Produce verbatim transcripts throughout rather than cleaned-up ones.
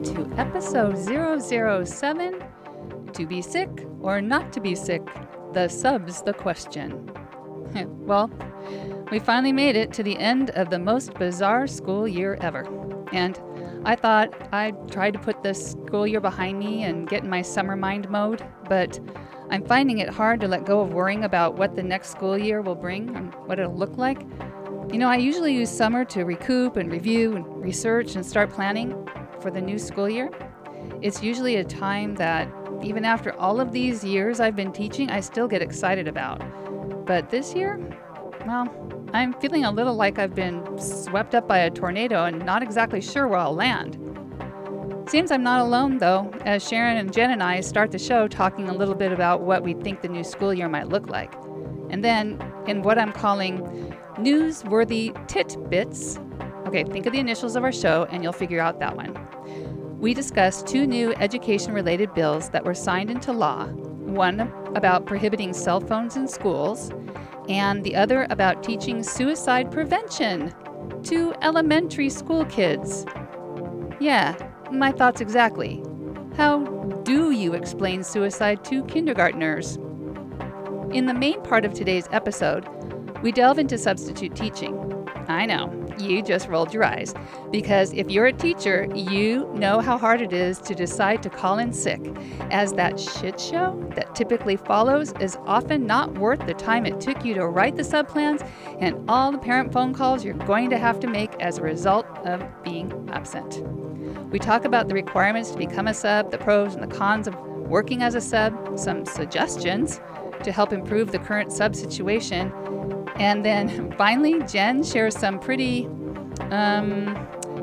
to episode zero zero seven, To Be Sick or Not to Be Sick? The sub's the question. Well, we finally made it to the end of the most bizarre school year ever. And I thought I'd try to put this school year behind me and get in my summer mind mode, but I'm finding it hard to let go of worrying about what the next school year will bring and what it'll look like. You know, I usually use summer to recoup and review and research and start planning for the new school year. It's usually a time that, even after all of these years I've been teaching, I still get excited about. But this year, well, I'm feeling a little like I've been swept up by a tornado and not exactly sure where I'll land. Seems I'm not alone, though, as Sharon and Jen and I start the show talking a little bit about what we think the new school year might look like. And then, in what I'm calling newsworthy titbits, okay, think of the initials of our show and you'll figure out that one. We discussed two new education-related bills that were signed into law, one about prohibiting cell phones in schools, and the other about teaching suicide prevention to elementary school kids. Yeah, my thoughts exactly. How do you explain suicide to kindergartners? In the main part of today's episode, we delve into substitute teaching. I know, you just rolled your eyes, because if you're a teacher, you know how hard it is to decide to call in sick, as that shit show that typically follows is often not worth the time it took you to write the subplans and all the parent phone calls you're going to have to make as a result of being absent. We talk about the requirements to become a sub, the pros and the cons of working as a sub, some suggestions to help improve the current sub situation, and then finally, Jen shares some pretty um,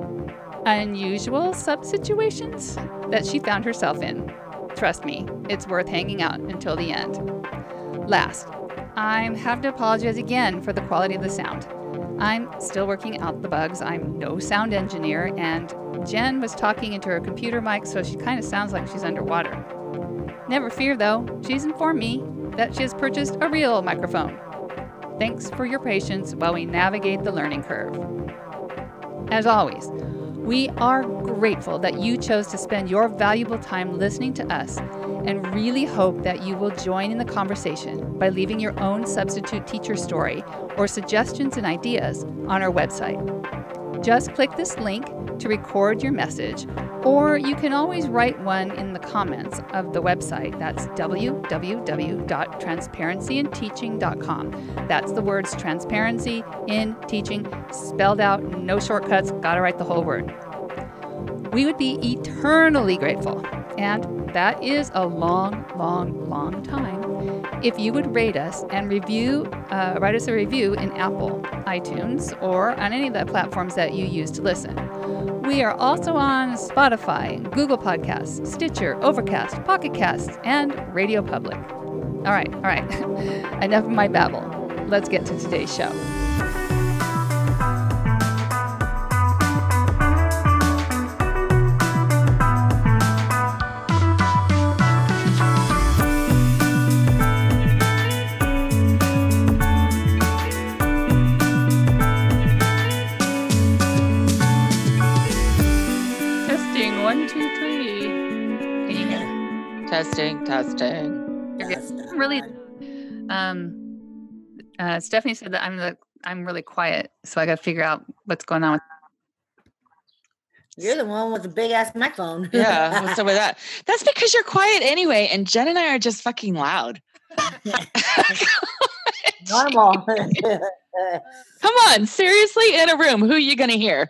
unusual sub situations that she found herself in. Trust me, it's worth hanging out until the end. Last, I have to apologize again for the quality of the sound. I'm still working out the bugs. I'm no sound engineer, and Jen was talking into her computer mic, so she kind of sounds like she's underwater. Never fear, though. She's informed me that she has purchased a real microphone. Thanks for your patience while we navigate the learning curve. As always, we are grateful that you chose to spend your valuable time listening to us and really hope that you will join in the conversation by leaving your own substitute teacher story or suggestions and ideas on our website. Just click this link to record your message, or you can always write one in the comments of the website. That's w w w dot transparency in teaching dot com. That's the words transparency in teaching, spelled out, no shortcuts, gotta write the whole word. We would be eternally grateful, and that is a long, long, long time, if you would rate us and review, uh, write us a review in Apple, iTunes, or on any of the platforms that you use to listen. We are also on Spotify, Google Podcasts, Stitcher, Overcast, Pocket Casts, and Radio Public. All right, all right. Enough of my babble. Let's get to today's show. One, two, three. Can you hear me? Testing, testing. You're good. I'm really. Um. Uh, Stephanie said that I'm the. I'm really quiet, so I got to figure out what's going on with. You're the one with the big ass microphone. Yeah, what's up with that? That's because you're quiet anyway, and Jen and I are just fucking loud. Normal. Come on, seriously, in a room, who are you gonna hear?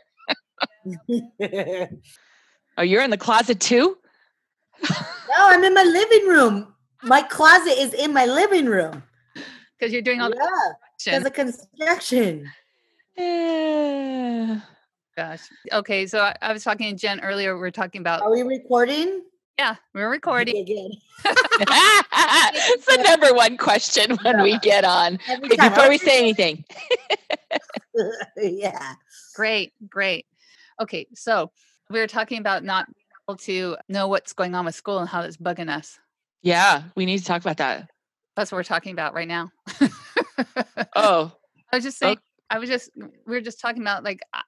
Oh, you're in the closet too? No, I'm in my living room. My closet is in my living room. Because you're doing all yeah, because of construction. Yeah. Gosh. Okay, so I, I was talking to Jen earlier. We were talking about. Are we recording? Yeah, we're recording. Okay, It's the number one question when we get on. Okay, before we say anything. Yeah. Great, great. Okay, so we were talking about not being able to know what's going on with school and how it's bugging us. Yeah, we need to talk about that. That's what we're talking about right now. Oh. I was just saying, oh. I was just, we were just talking about like,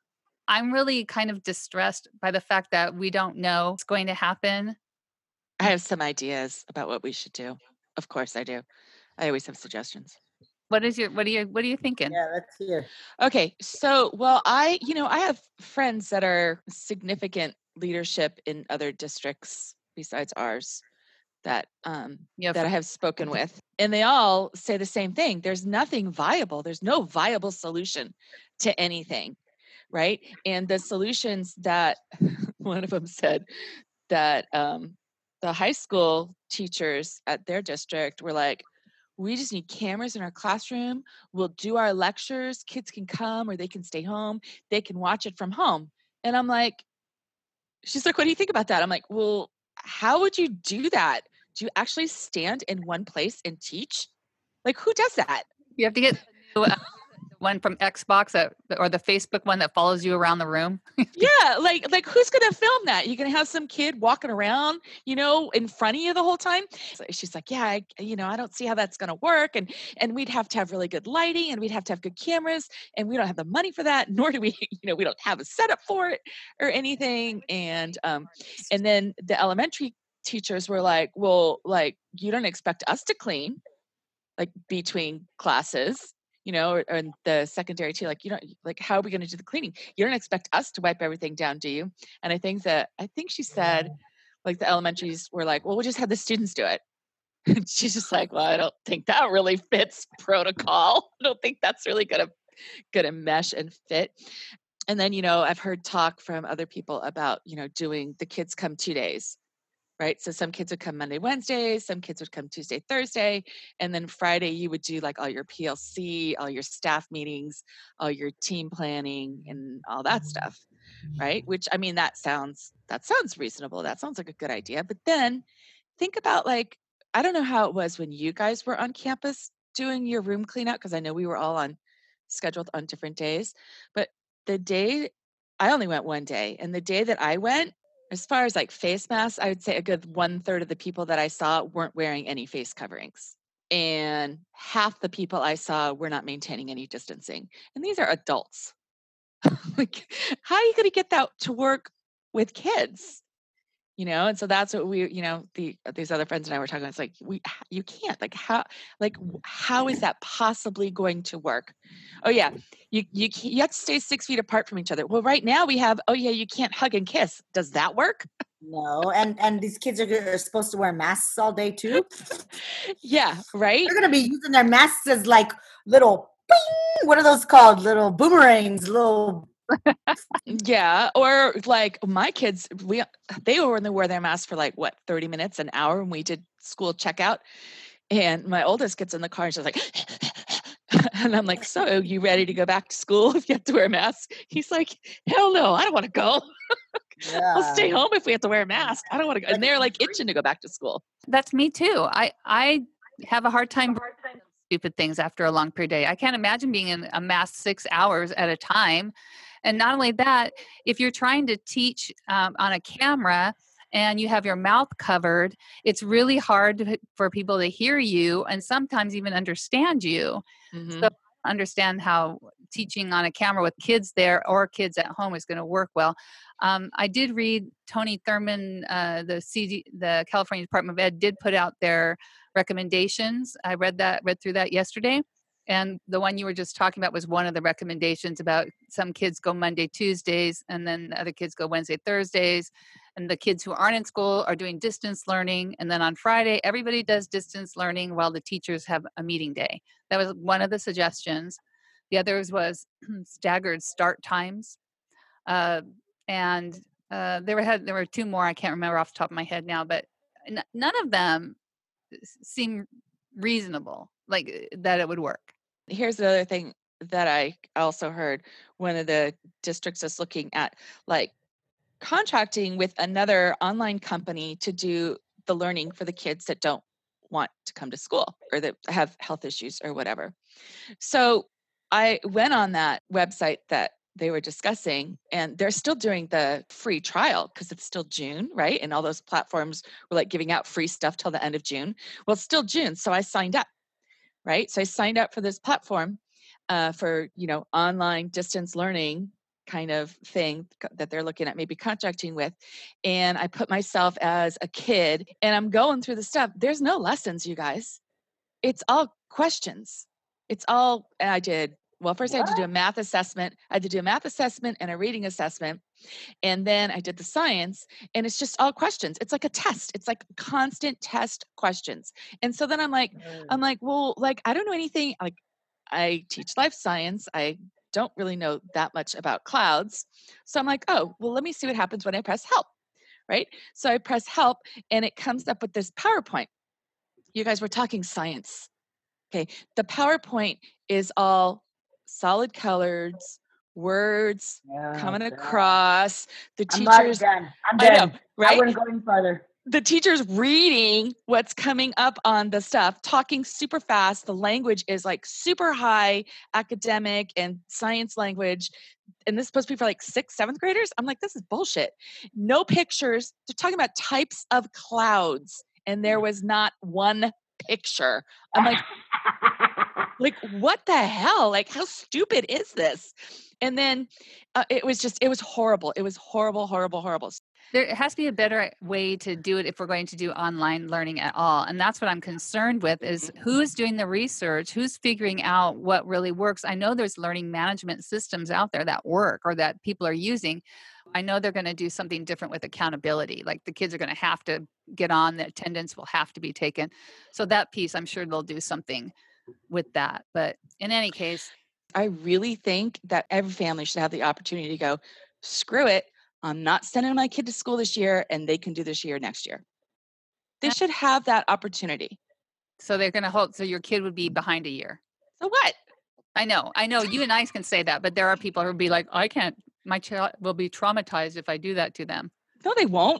I'm really kind of distressed by the fact that we don't know what's going to happen. I have some ideas about what we should do. Of course I do. I always have suggestions. What is your what are you what are you thinking? Yeah, let's hear. Okay, so well, I, you know, I have friends that are significant leadership in other districts besides ours that um You have that I have spoken with, and they all say the same thing. There's nothing viable. There's no viable solution to anything, right? And the solutions that one of them said that um the high school teachers at their district were like, we just need cameras in our classroom. We'll do our lectures. Kids can come or they can stay home. They can watch it from home. And I'm like, she's like, what do you think about that? I'm like, well, how would you do that? Do you actually stand in one place and teach? Like, who does that? You have to get the new, uh, the one from Xbox that, or the Facebook one that follows you around the room. Yeah, like like who's gonna film that? You're gonna have some kid walking around, you know, in front of you the whole time. So she's like, yeah, I, you know, I don't see how that's gonna work, and and we'd have to have really good lighting, and we'd have to have good cameras, and we don't have the money for that, nor do we, you know, we don't have a setup for it or anything. And um, and then the elementary teachers were like, well, like you don't expect us to clean like between classes, you know, or, or in the secondary too, like, you know, like, how are we going to do the cleaning? You don't expect us to wipe everything down, do you? And I think that, I think she said, like, the elementaries were like, well, we'll just have the students do it. And she's just like, well, I don't think that really fits protocol. I don't think that's really going to, going to mesh and fit. And then, you know, I've heard talk from other people about, you know, doing the kids come two days. Right. So some kids would come Monday, Wednesday, some kids would come Tuesday, Thursday. And then Friday, you would do like all your P L C, all your staff meetings, all your team planning and all that stuff. Right. Which, I mean, that sounds, that sounds reasonable. That sounds like a good idea. But then think about like, I don't know how it was when you guys were on campus doing your room clean out, because I know we were all on scheduled on different days. But the day, I only went one day. And the day that I went, as far as like face masks, I would say a good one third of the people that I saw weren't wearing any face coverings. And half the people I saw were not maintaining any distancing. And these are adults. Like, how are you going to get that to work with kids? You know, and so that's what we, you know, the these other friends and I were talking. It's like we, you can't, like how, like how is that possibly going to work? Oh yeah, you you can't, you have to stay six feet apart from each other. Well, right now we have, oh yeah, you can't hug and kiss. Does that work? No, and and these kids are, are supposed to wear masks all day too. Yeah, right. They're gonna be using their masks as like little, bing, what are those called? Little boomerangs, little. Yeah, or like my kids, we they only wear their mask for like what thirty minutes, an hour when we did school checkout. And my oldest gets in the car and she's like, and I'm like, so you ready to go back to school if you have to wear a mask? He's like, hell no, I don't want to go. Yeah. I'll stay home if we have to wear a mask. I don't want to go. And they're like itching to go back to school. That's me too. I I have a hard time doing stupid things after a long period of day. I can't imagine being in a mask six hours at a time. And not only that, if you're trying to teach um, on a camera and you have your mouth covered, it's really hard to, for people to hear you and sometimes even understand you. Mm-hmm. So I understand how teaching on a camera with kids there or kids at home is going to work well. Um, I did read Tony Thurman, uh, the C D, the California Department of Ed did put out their recommendations. I read that, read through that yesterday. And the one you were just talking about was one of the recommendations about some kids go Monday, Tuesdays, and then other kids go Wednesday, Thursdays. And the kids who aren't in school are doing distance learning. And then on Friday, everybody does distance learning while the teachers have a meeting day. That was one of the suggestions. The others was staggered start times. Uh, and uh, there, were, there were two more. I can't remember off the top of my head now, but n- none of them seem reasonable, like that it would work. Here's the other thing that I also heard. One of the districts is looking at like contracting with another online company to do the learning for the kids that don't want to come to school or that have health issues or whatever. So I went on that website that they were discussing, and they're still doing the free trial because it's still June, right? And all those platforms were like giving out free stuff till the end of June. Well, it's still June, so I signed up. Right. So I signed up for this platform uh, for, you know, online distance learning kind of thing that they're looking at maybe contracting with. And I put myself as a kid and I'm going through the stuff. There's no lessons, you guys. It's all questions. It's all, and I did, well, first I had to do a math assessment. I had to do a math assessment and a reading assessment. And then I did the science, and it's just all questions. It's like a test. It's like constant test questions. And so then I'm like, I'm like, well, like, I don't know anything. Like, I teach life science. I don't really know that much about clouds. So I'm like, oh, well, let me see what happens when I press help, right? So I press help, and it comes up with this PowerPoint. You guys were talking science. Okay, the PowerPoint is all solid colors, words Oh, coming God. across. The I'm already teachers, done. I'm I done. know, right? I wouldn't go any further. The teacher's reading what's coming up on the stuff, talking super fast. The language is like super high academic and science language. And this is supposed to be for like sixth, seventh graders. I'm like, this is bullshit. No pictures. They're talking about types of clouds. And there was not one picture. I'm like, like, what the hell? Like, how stupid is this? And then uh, it was just, it was horrible. It was horrible, horrible, horrible. There has to be a better way to do it if we're going to do online learning at all. And that's what I'm concerned with is who's doing the research, who's figuring out what really works. I know there's learning management systems out there that work or that people are using. I know they're going to do something different with accountability. Like the kids are going to have to get on, the attendance will have to be taken. So that piece, I'm sure they'll do something with that. But in any case, I really think that every family should have the opportunity to go, screw it. I'm not sending my kid to school this year and they can do this year next year. They should have that opportunity. So they're going to hold, so your kid would be behind a year. So what? I know, I know you and I can say that, but there are people who will be like, I can't, my child will be traumatized if I do that to them. No, they won't.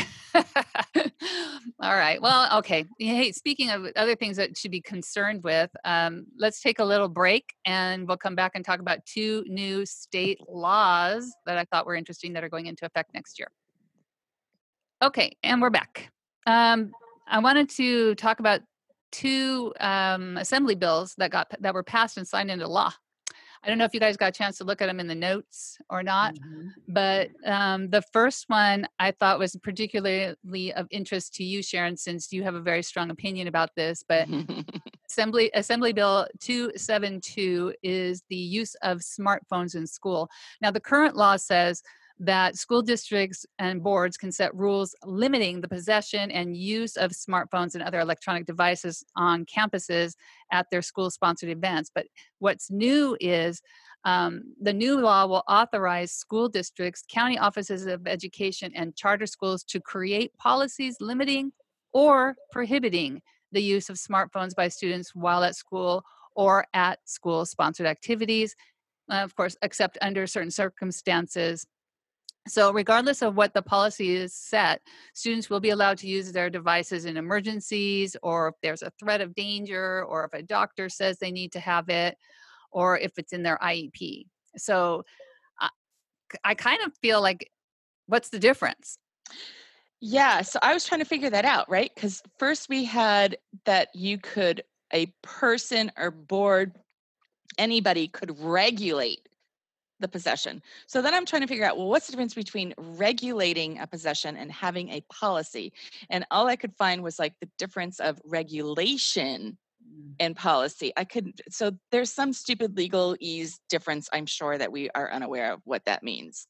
All right. Well, okay. Hey, speaking of other things that should be concerned with, um, let's take a little break and we'll come back and talk about two new state laws that I thought were interesting that are going into effect next year. Okay. And we're back. Um, I wanted to talk about two um, assembly bills that got that were passed and signed into law. I don't know if you guys got a chance to look at them in the notes or not, mm-hmm. but um, the first one I thought was particularly of interest to you, Sharon, since you have a very strong opinion about this. But Assembly Assembly Bill two seventy-two is the use of smartphones in school. Now, the current law says that school districts and boards can set rules limiting the possession and use of smartphones and other electronic devices on campuses at their school-sponsored events. But what's new is um, the new law will authorize school districts, county offices of education, and charter schools to create policies limiting or prohibiting the use of smartphones by students while at school or at school-sponsored activities, uh, of course, except under certain circumstances. So regardless of what the policy is set, students will be allowed to use their devices in emergencies, or if there's a threat of danger, or if a doctor says they need to have it, or if it's in their I E P. So I, I kind of feel like, what's the difference? Yeah, so I was trying to figure that out, right? Because first we had that you could, a person or board, anybody could regulate the possession. So then I'm trying to figure out, well, what's the difference between regulating a possession and having a policy? And all I could find was like the difference of regulation and policy. I couldn't, so there's some stupid legalese difference, I'm sure, that we are unaware of what that means.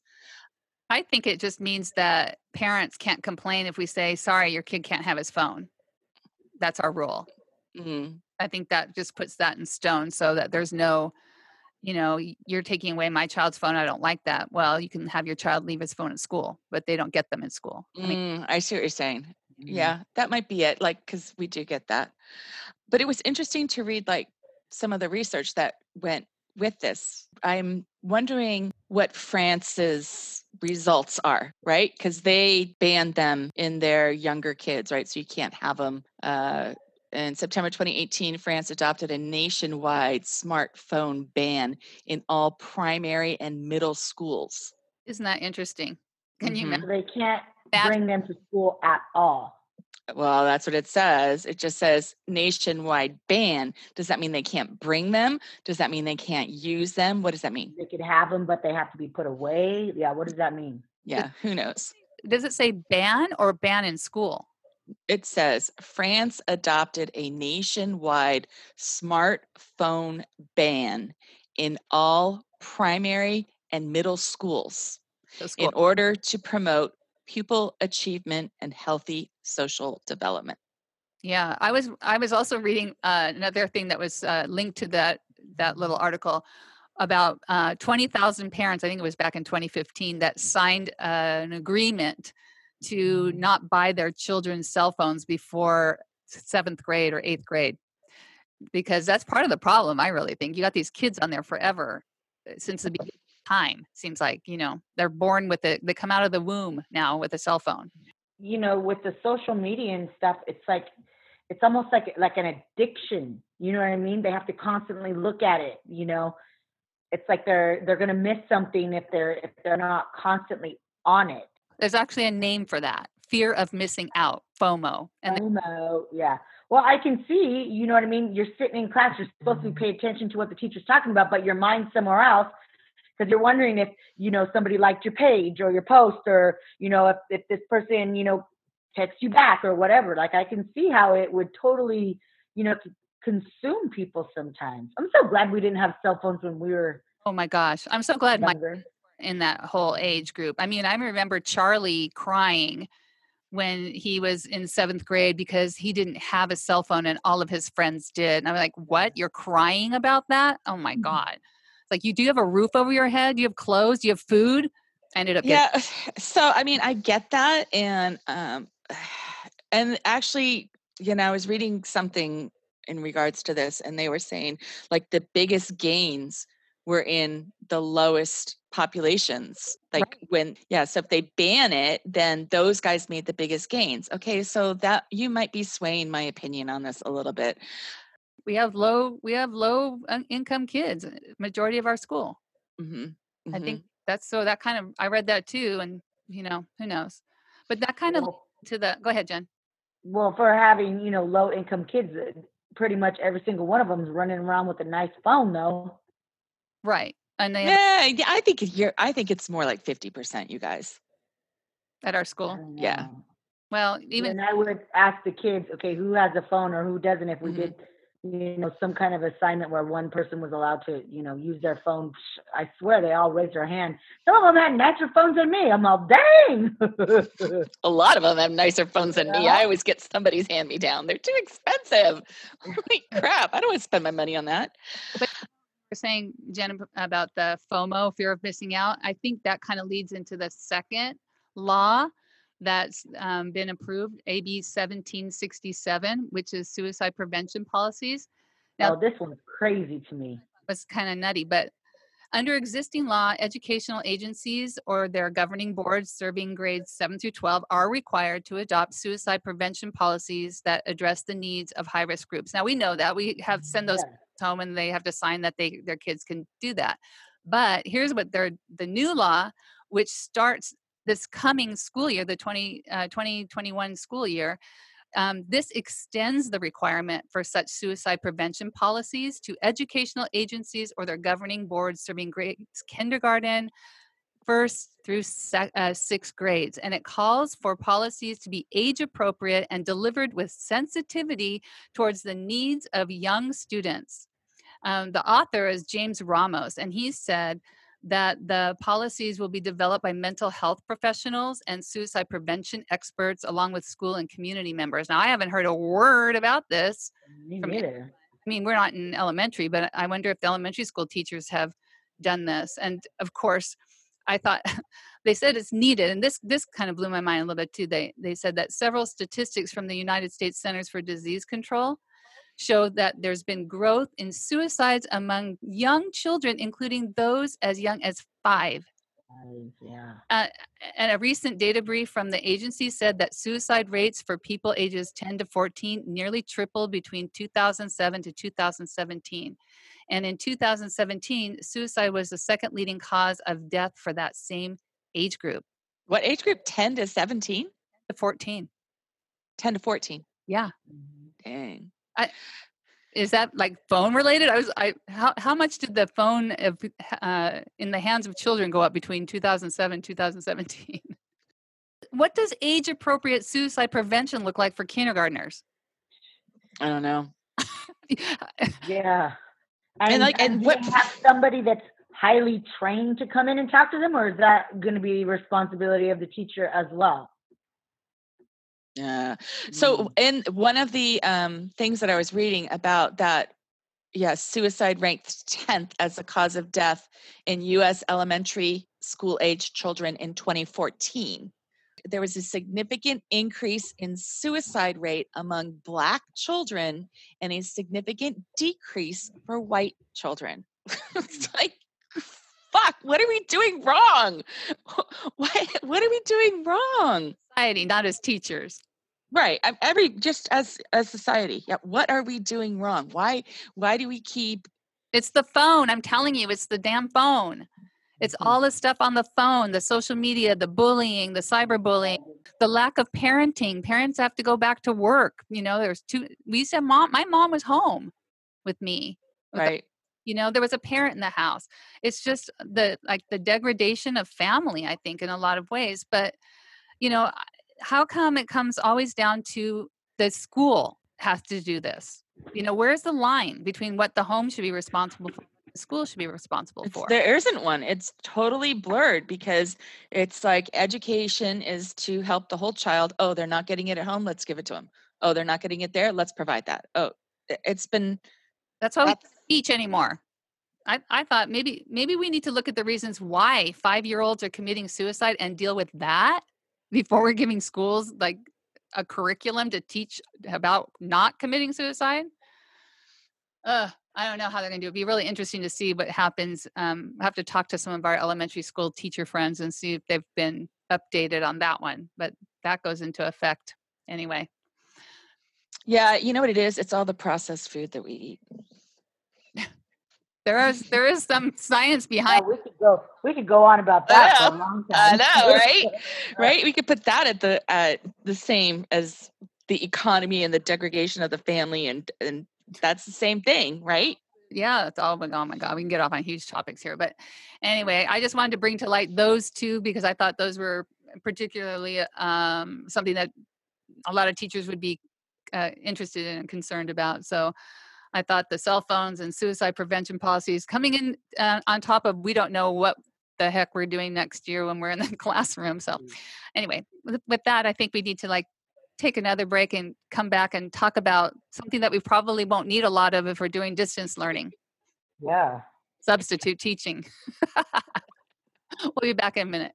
I think it just means that parents can't complain if we say, sorry, your kid can't have his phone. That's our rule. Mm-hmm. I think that just puts that in stone so that there's no, you know, you're taking away my child's phone. I don't like that. Well, you can have your child leave his phone at school, but they don't get them in school. I mean, mm, I see what you're saying. Mm-hmm. Yeah, that might be it. Like, because we do get that. But it was interesting to read like some of the research that went with this. I'm wondering what France's results are, right? Because they banned them in their younger kids, right? So you can't have them. Uh, in September twenty eighteen, France adopted a nationwide smartphone ban in all primary and middle schools. Isn't that interesting? Can mm-hmm. you imagine? They can't bring them to school at all. Well, that's what it says. It just says nationwide ban. Does that mean they can't bring them? Does that mean they can't use them? What does that mean? They could have them, but they have to be put away. Yeah, what does that mean? Yeah, who knows? Does it say ban or ban in school? It says France adopted a nationwide smartphone ban in all primary and middle schools The in school. order to promote pupil achievement and healthy social development. Yeah, I was I was also reading uh, another thing that was uh, linked to that that little article about uh, twenty thousand parents. I think it was back in twenty fifteen that signed uh, an agreement to not buy their children cell phones before seventh grade or eighth grade, because that's part of the problem. I really think you got these kids on there forever uh, since the beginning of time. Seems like, you know, they're born with it. They come out of the womb now with a cell phone. You know, with the social media and stuff, it's like it's almost like like an addiction. You know what I mean? They have to constantly look at it. You know, it's like they're they're gonna miss something if they're if they're not constantly on it. There's actually a name for that: fear of missing out, FOMO. And FOMO, yeah. Well, I can see, you know what I mean? You're sitting in class, you're supposed to be paying attention to what the teacher's talking about, but your mind's somewhere else because you're wondering if, you know, somebody liked your page or your post, or, you know, if, if this person, you know, texts you back or whatever. Like, I can see how it would totally, you know, consume people sometimes. I'm so glad we didn't have cell phones when we were oh my gosh, I'm so glad my younger. in that whole age group. I mean, I remember Charlie crying when he was in seventh grade because he didn't have a cell phone and all of his friends did. And I'm like, what? You're crying about that? Oh my God. It's like, you do you have a roof over your head? Do you have clothes? Do you have food? I ended up getting Yeah. So, I mean, I get that. And, um, and actually, you know, I was reading something in regards to this, and they were saying like the biggest gains were in the lowest populations. Like when, yeah, so if they ban it, then those guys made the biggest gains. Okay, so that you might be swaying my opinion on this a little bit. we have low we have low uh, income kids, uh, majority of our school. hmm I think that's so that kind of I read that too, and you know, who knows. But that kind of Well, to the go ahead, Jen. well, for having, you know, low income kids, uh, pretty much every single one of them is running around with a nice phone, though. Right. And they have Yeah, yeah, I think you're. I think it's more like fifty percent. You guys. at our I school. don't Yeah. know. Well, even And I would ask the kids, okay, who has a phone or who doesn't, if we Mhm. did, you know, some kind of assignment where one person was allowed to, you know, use their phone. I swear they all raised their hand. Some of them had nicer phones than me. I'm all, dang. A lot of them have nicer phones than me. Yeah. I always get somebody's hand me down. They're too expensive. Holy crap! I don't want to spend my money on that. you're saying, Jen, ab- about the FOMO, fear of missing out, I think that kind of leads into the second law that's um, been approved, A B seventeen sixty-seven, which is suicide prevention policies. Now, Oh, this one's crazy to me. was kind of nutty, but under existing law, educational agencies or their governing boards serving grades seven through twelve are required to adopt suicide prevention policies that address the needs of high-risk groups. Now, we know that. We have send those Yeah. home and they have to sign that they their kids can do that. But here's what they're the new law, which starts this coming school year, the twenty, uh, twenty twenty-one school year. Um, this extends the requirement for such suicide prevention policies to educational agencies or their governing boards serving grades kindergarten, first through se- uh, sixth grades. And it calls for policies to be age appropriate and delivered with sensitivity towards the needs of young students. Um, the author is James Ramos, and he said that the policies will be developed by mental health professionals and suicide prevention experts, along with school and community members. Now, I haven't heard a word about this. Me From, neither. I mean, we're not in elementary, but I wonder if the elementary school teachers have done this. And of course, I thought they said it's needed, and this this kind of blew my mind a little bit too. They they said that several statistics from the United States Centers for Disease Control show that there's been growth in suicides among young children, including those as young as five. I- yeah. Uh, and a recent data brief from the agency said that suicide rates for people ages ten to fourteen nearly tripled between two thousand seven to two thousand seventeen. And in two thousand seventeen, suicide was the second leading cause of death for that same age group, What age group? ten to seventeen? to fourteen. ten to fourteen. Yeah. Dang. I, is that like phone related? I was, I, how, how much did the phone of, uh, in the hands of children go up between two thousand seven, two thousand seventeen? What does age appropriate suicide prevention look like for kindergartners? I don't know. Yeah. And, And like, and and do what? they have somebody that's highly trained to come in and talk to them, or is that going to be responsibility of the teacher as well? Yeah. So, in one of the um, things that I was reading about that, yeah, suicide ranked tenth as a cause of death in U S elementary school age children in twenty fourteen. There was a significant increase in suicide rate among Black children and a significant decrease for white children. It's like, fuck, what are we doing wrong? What, what are we doing wrong? Society, not as teachers. Right. I'm every just as as society. Yeah. What are we doing wrong? Why why do we keep It's the phone. I'm telling you, it's the damn phone. It's all the stuff on the phone, the social media, the bullying, the cyberbullying, the lack of parenting. Parents have to go back to work. You know, there's two, we said mom, my mom was home with me. With right? You know, there was a parent in the house. It's just the, like the degradation of family, I think, in a lot of ways. But, you know, how come it comes always down to the school has to do this? You know, where's the line between what the home should be responsible for, the school should be responsible It's, for? there isn't one. It's totally blurred because it's like education is to help the whole child. Oh, they're not getting it at home. Let's give it to them. Oh, they're not getting it there. Let's provide that. Oh, it- it's been. That's why we That's, can't teach anymore. I, I thought maybe maybe we need to look at the reasons why five-year-olds are committing suicide and deal with that before we're giving schools like a curriculum to teach about not committing suicide. Uh, I don't know how they're going to do it. It'd be really interesting to see what happens. Um, I have to talk to some of our elementary school teacher friends and see if they've been updated on that one. But that goes into effect anyway. yeah, you know what it is? It's all the processed food that we eat. There is there is some science Yeah, behind. we could go. We could go on about that I for a know. long I time. know, right? Right? We could put that at the at the same as the economy and the degradation of the family, and and that's the same thing, right? Yeah, it's all, oh my God, we can get off on huge topics here. But anyway, I just wanted to bring to light those two because I thought those were particularly um, something that a lot of teachers would be uh, interested in and concerned about. So I thought the cell phones and suicide prevention policies coming in uh, on top of, we don't know what the heck we're doing next year when we're in the classroom. So anyway, with, with that, I think we need to like take another break and come back and talk about something that we probably won't need a lot of if we're doing distance learning. Yeah. Substitute teaching. We'll be back in a minute.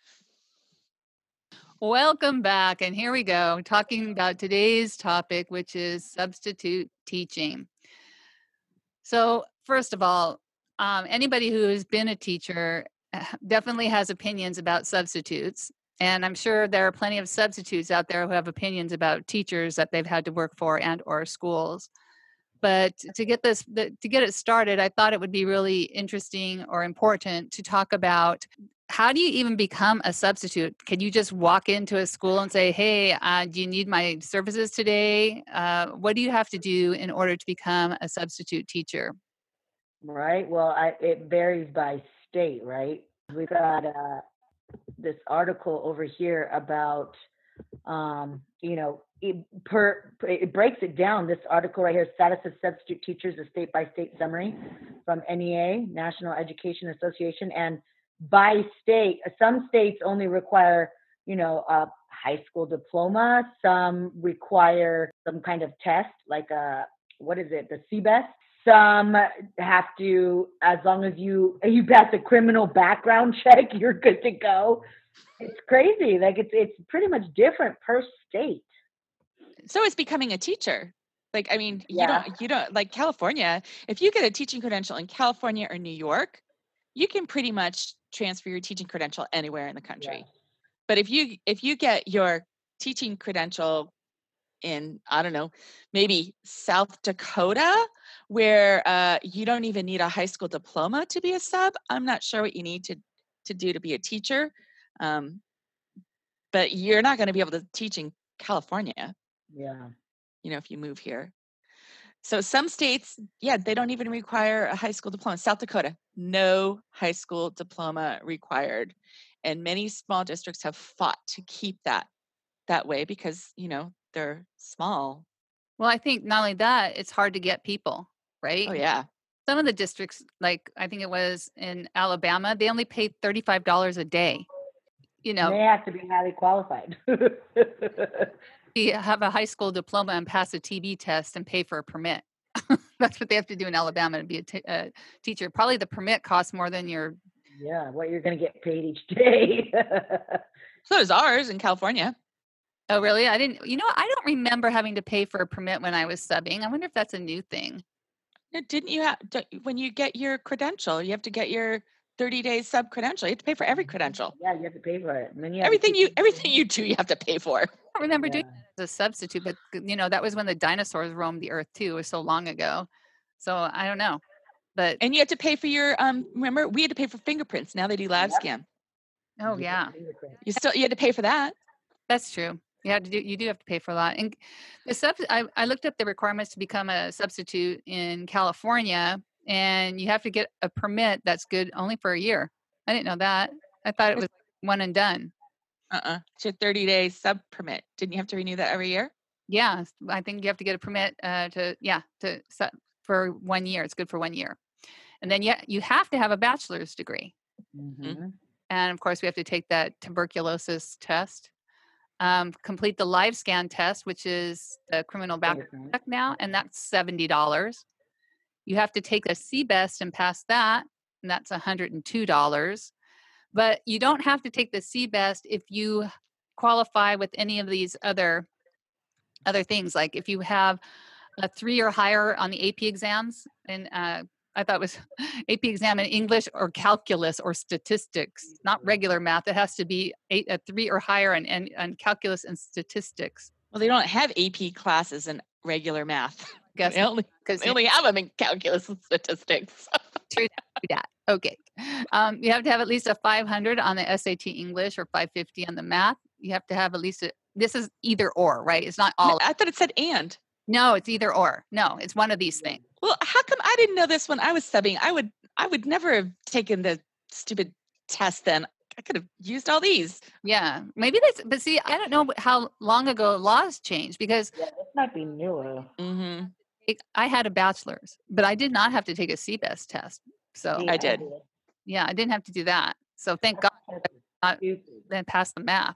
Welcome back. And here we go, talking about today's topic, which is substitute teaching. So first of all, um, anybody who has been a teacher definitely has opinions about substitutes. And I'm sure there are plenty of substitutes out there who have opinions about teachers that they've had to work for and or schools. But to get this, to get it started, I thought it would be really interesting or important to talk about how do you even become a substitute? Can you just walk into a school and say, hey, uh, do you need my services today? Uh, what do you have to do in order to become a substitute teacher? Right. Well, I, it varies by state, right? We've got uh, this article over here about, um, you know, it, per it breaks it down. This article right here, Status of Substitute Teachers, a state-by-state summary from N E A, National Education Association. And by state, some states only require, you know, a high school diploma. Some require some kind of test, like a, what is it, the C B E S. Some have to, as long as you you pass a criminal background check, you're good to go. It's crazy. Like it's it's pretty much different per state. So it's becoming a teacher. Like, I mean, Yeah. you don't, you don't like California. If you get a teaching credential in California or New York, you can pretty much transfer your teaching credential anywhere in the country. Yeah. But if you if you get your teaching credential in, I don't know, maybe South Dakota, where uh, you don't even need a high school diploma to be a sub, I'm not sure what you need to to do to be a teacher. Um, but you're not going to be able to teach in California. Yeah. you know, if you move here. So some states, yeah, they don't even require a high school diploma. South Dakota, no high school diploma required. And many small districts have fought to keep that that way because, you know, they're small. Well, I think not only that, it's hard to get people, right? Oh, yeah. Some of the districts, like I think it was in Alabama, they only paid thirty-five dollars a day. You And know, they have to be highly qualified. you have a high school diploma and pass a T B test and pay for a permit. That's what they have to do in Alabama to be a t- a teacher. Probably the permit costs more than your. Yeah, what you're going to get paid each day. So is ours in California. Oh, really? I didn't. You know, I don't remember having to pay for a permit when I was subbing. I wonder if that's a new thing. Yeah, Didn't you have, don't- when you get your credential, you have to get your thirty day sub credential. You have to pay for every credential. Yeah, you have to pay for it. And then you have to Everything keep you, it- everything you do, you have to pay for. I don't remember doing Yeah. that as a substitute, but you know, that was when the dinosaurs roamed the earth too. It was so long ago. So I don't know. But And you have to pay for your, um, remember, we had to pay for fingerprints. Now they do live Yep. scan. oh You yeah, get fingerprint. You still, you had to pay for that. that's true. You have to do. You do have to pay for a lot. And the sub. I, I looked up the requirements to become a substitute in California, and you have to get a permit that's good only for a year. I didn't know that. I thought it was one and done. Uh-uh. It's your thirty day sub permit. Didn't you have to renew that every year? Yeah, I think you have to get a permit uh, to yeah to set for one year. It's good for one year, and then yeah, you have to have a bachelor's degree. Mhm. And of course, we have to take that tuberculosis test, um, complete the live scan test, which is the criminal background Fingerprint. check now, and that's seventy dollars. You have to take the C B E S T and pass that, and that's one hundred two dollars. But you don't have to take the C B E S T if you qualify with any of these other other things. Like if you have a three or higher on the A P exams, and uh, I thought it was A P exam in English or calculus or statistics, not regular math. It has to be eight, a three or higher on, on, on calculus and statistics. Well, they don't have A P classes in regular math. Guess They only, because they only have them in calculus and statistics. true that. Okay. Um, you have to have at least a five hundred on the S A T English or five fifty on the math. You have to have at least a, this is either or, right? It's not all. I thought it said and. No, it's either or. No, it's one of these things. Well, how come I didn't know this when I was subbing? I would I would never have taken the stupid test then. I could have used all these. Yeah, maybe that's, but see, I don't know how long ago laws changed because Yeah, this might be newer. Mm-hmm. it, I had a bachelor's, but I did not have to take a C B E S T test. So See, I did. yeah, I didn't have to do that. So thank God I then passed the math.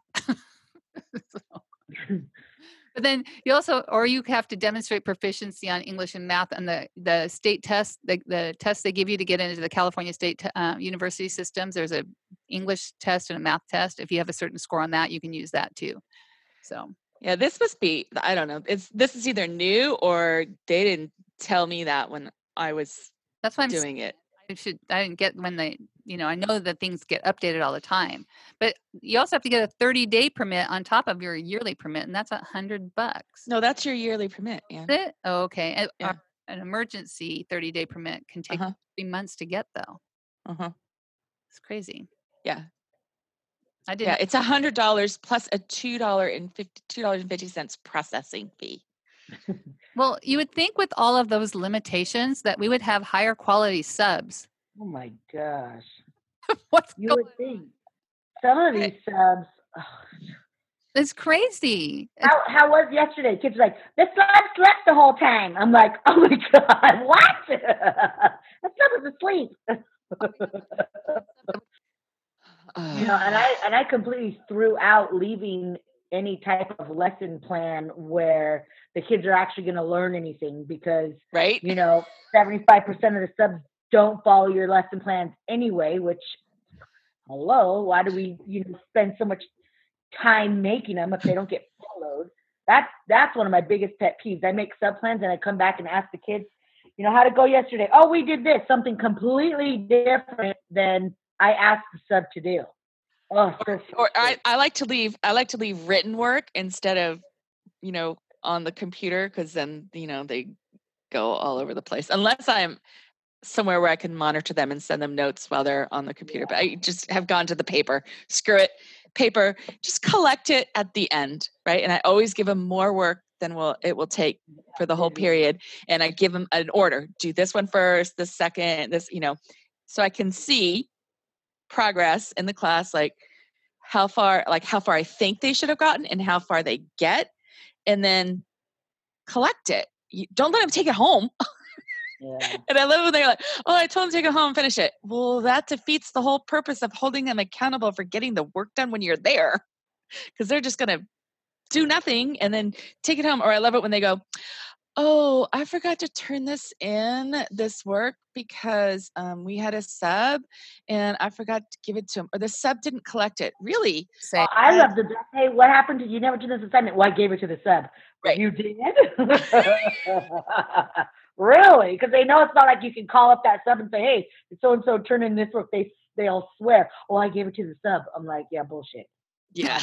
So- But then you also, or you have to demonstrate proficiency on English and math and the, the state test, the, the test they give you to get into the California State uh, University systems. There's a English test and a math test. If you have a certain score on that, you can use that too. So Yeah, this must be, I don't know. It's this is either new or they didn't tell me that when I was that's why I'm doing it. I should I didn't get when they you know I know that things get updated all the time, but you also have to get a thirty day permit on top of your yearly permit, and that's a hundred bucks. No, that's your yearly permit. Yeah. Is it? Oh, okay. And, Yeah. uh, an emergency thirty day permit can take Uh-huh. three months to get though. Uh-huh. It's crazy. Yeah. I didn't. Yeah. It's a hundred dollars plus a two dollar and fifty two dollars and fifty cents processing fee. Well, you would think with all of those limitations that we would have higher quality subs. Oh my gosh. What's You going? would think some of these subs. ugh. It's crazy. It's- How, how was yesterday? Kids were like, the sub slept the whole time. I'm like, oh my God, what? The sub was asleep. You know, and I and I completely threw out leaving any type of lesson plan where the kids are actually going to learn anything because, right? you know, seventy-five percent of the subs don't follow your lesson plans anyway, which, hello, why do we, you know, spend so much time making them if they don't get followed? That's, that's one of my biggest pet peeves. I make sub plans and I come back and ask the kids, you know, how'd it go yesterday? Oh, we did this, something completely different than I asked the sub to do. Oh, so Or I, I like to leave I like to leave written work instead of, you know, on the computer because then, you know, they go all over the place. Unless I'm somewhere where I can monitor them and send them notes while they're on the computer. But I just have gone to the paper. Screw it. Paper, just collect it at the end, right? And I always give them more work then we'll it will take for the whole period. And I give them an order. Do this one first, this second, this, you know, so I can see progress in the class, like how far, like how far I think they should have gotten and how far they get, and then collect it. You don't let them take it home. Yeah. And I love when they're like, oh, I told them to take it home and finish it. Well, that defeats the whole purpose of holding them accountable for getting the work done when you're there, because they're just going to do nothing and then take it home. Or I love it when they go, oh, I forgot to turn this in, this work, because um, we had a sub and I forgot to give it to him, or the sub didn't collect it. Really? Say, Well, I love the, hey, what happened to you? Never did this assignment. Well, I gave it to the sub. Right. You did? Really? Because they know it's not like you can call up that sub and say, hey, so-and-so turn in this work. They, they'll swear, oh, I gave it to the sub. I'm like, yeah, bullshit. Yeah.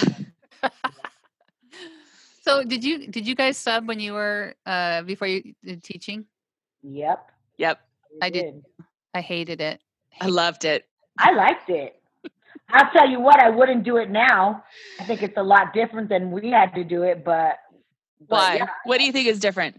So did you did you guys sub when you were uh before you did teaching? Yep. Yep. I did. I hated it. I loved it. I liked it. I'll tell you what, I wouldn't do it now. I think it's a lot different than we had to do it, but, but Why? yeah. What do you think is different?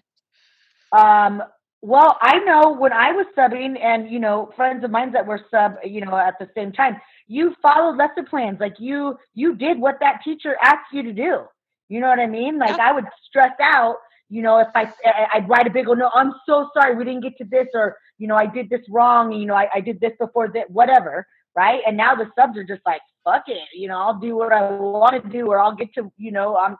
Um, well, I know when I was subbing, and, you know, friends of mine that were sub, you know, at the same time, you followed lesson plans. Like you, you did what that teacher asked you to do. You know what I mean? Like Yeah. I would stress out, you know, if I, I'd write a big, oh, no, I'm so sorry, we didn't get to this, or, you know, I did this wrong. You know, I, I did this before that, whatever. Right. And now the subs are just like, fuck it. You know, I'll do what I want to do, or I'll get to, you know, I'm,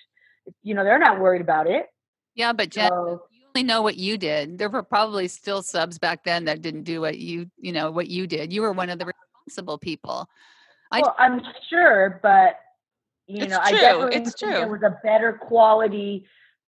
you know, they're not worried about it. Yeah, but Jen, So, you only know what you did. There were probably still subs back then that didn't do what you, you know, what you did. You were one of the responsible people. I well, I'm sure, but, you It's know, I true. definitely It's think true. there was a better quality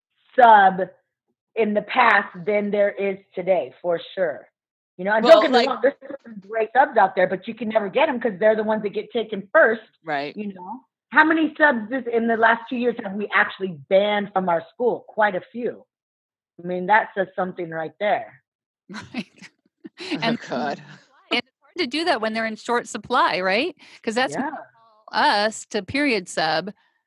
sub in the past than there is today, for sure. You know, and Well, don't get me like- wrong, there's some great subs out there, but you can never get them because they're the ones that get taken first. Right. You know, how many subs this, in the last two years have we actually banned from our school? Quite a few. I mean, that says something right there. right. Oh, And God. and it's hard to do that when they're in short supply, right? Because that's Yeah. us to period sub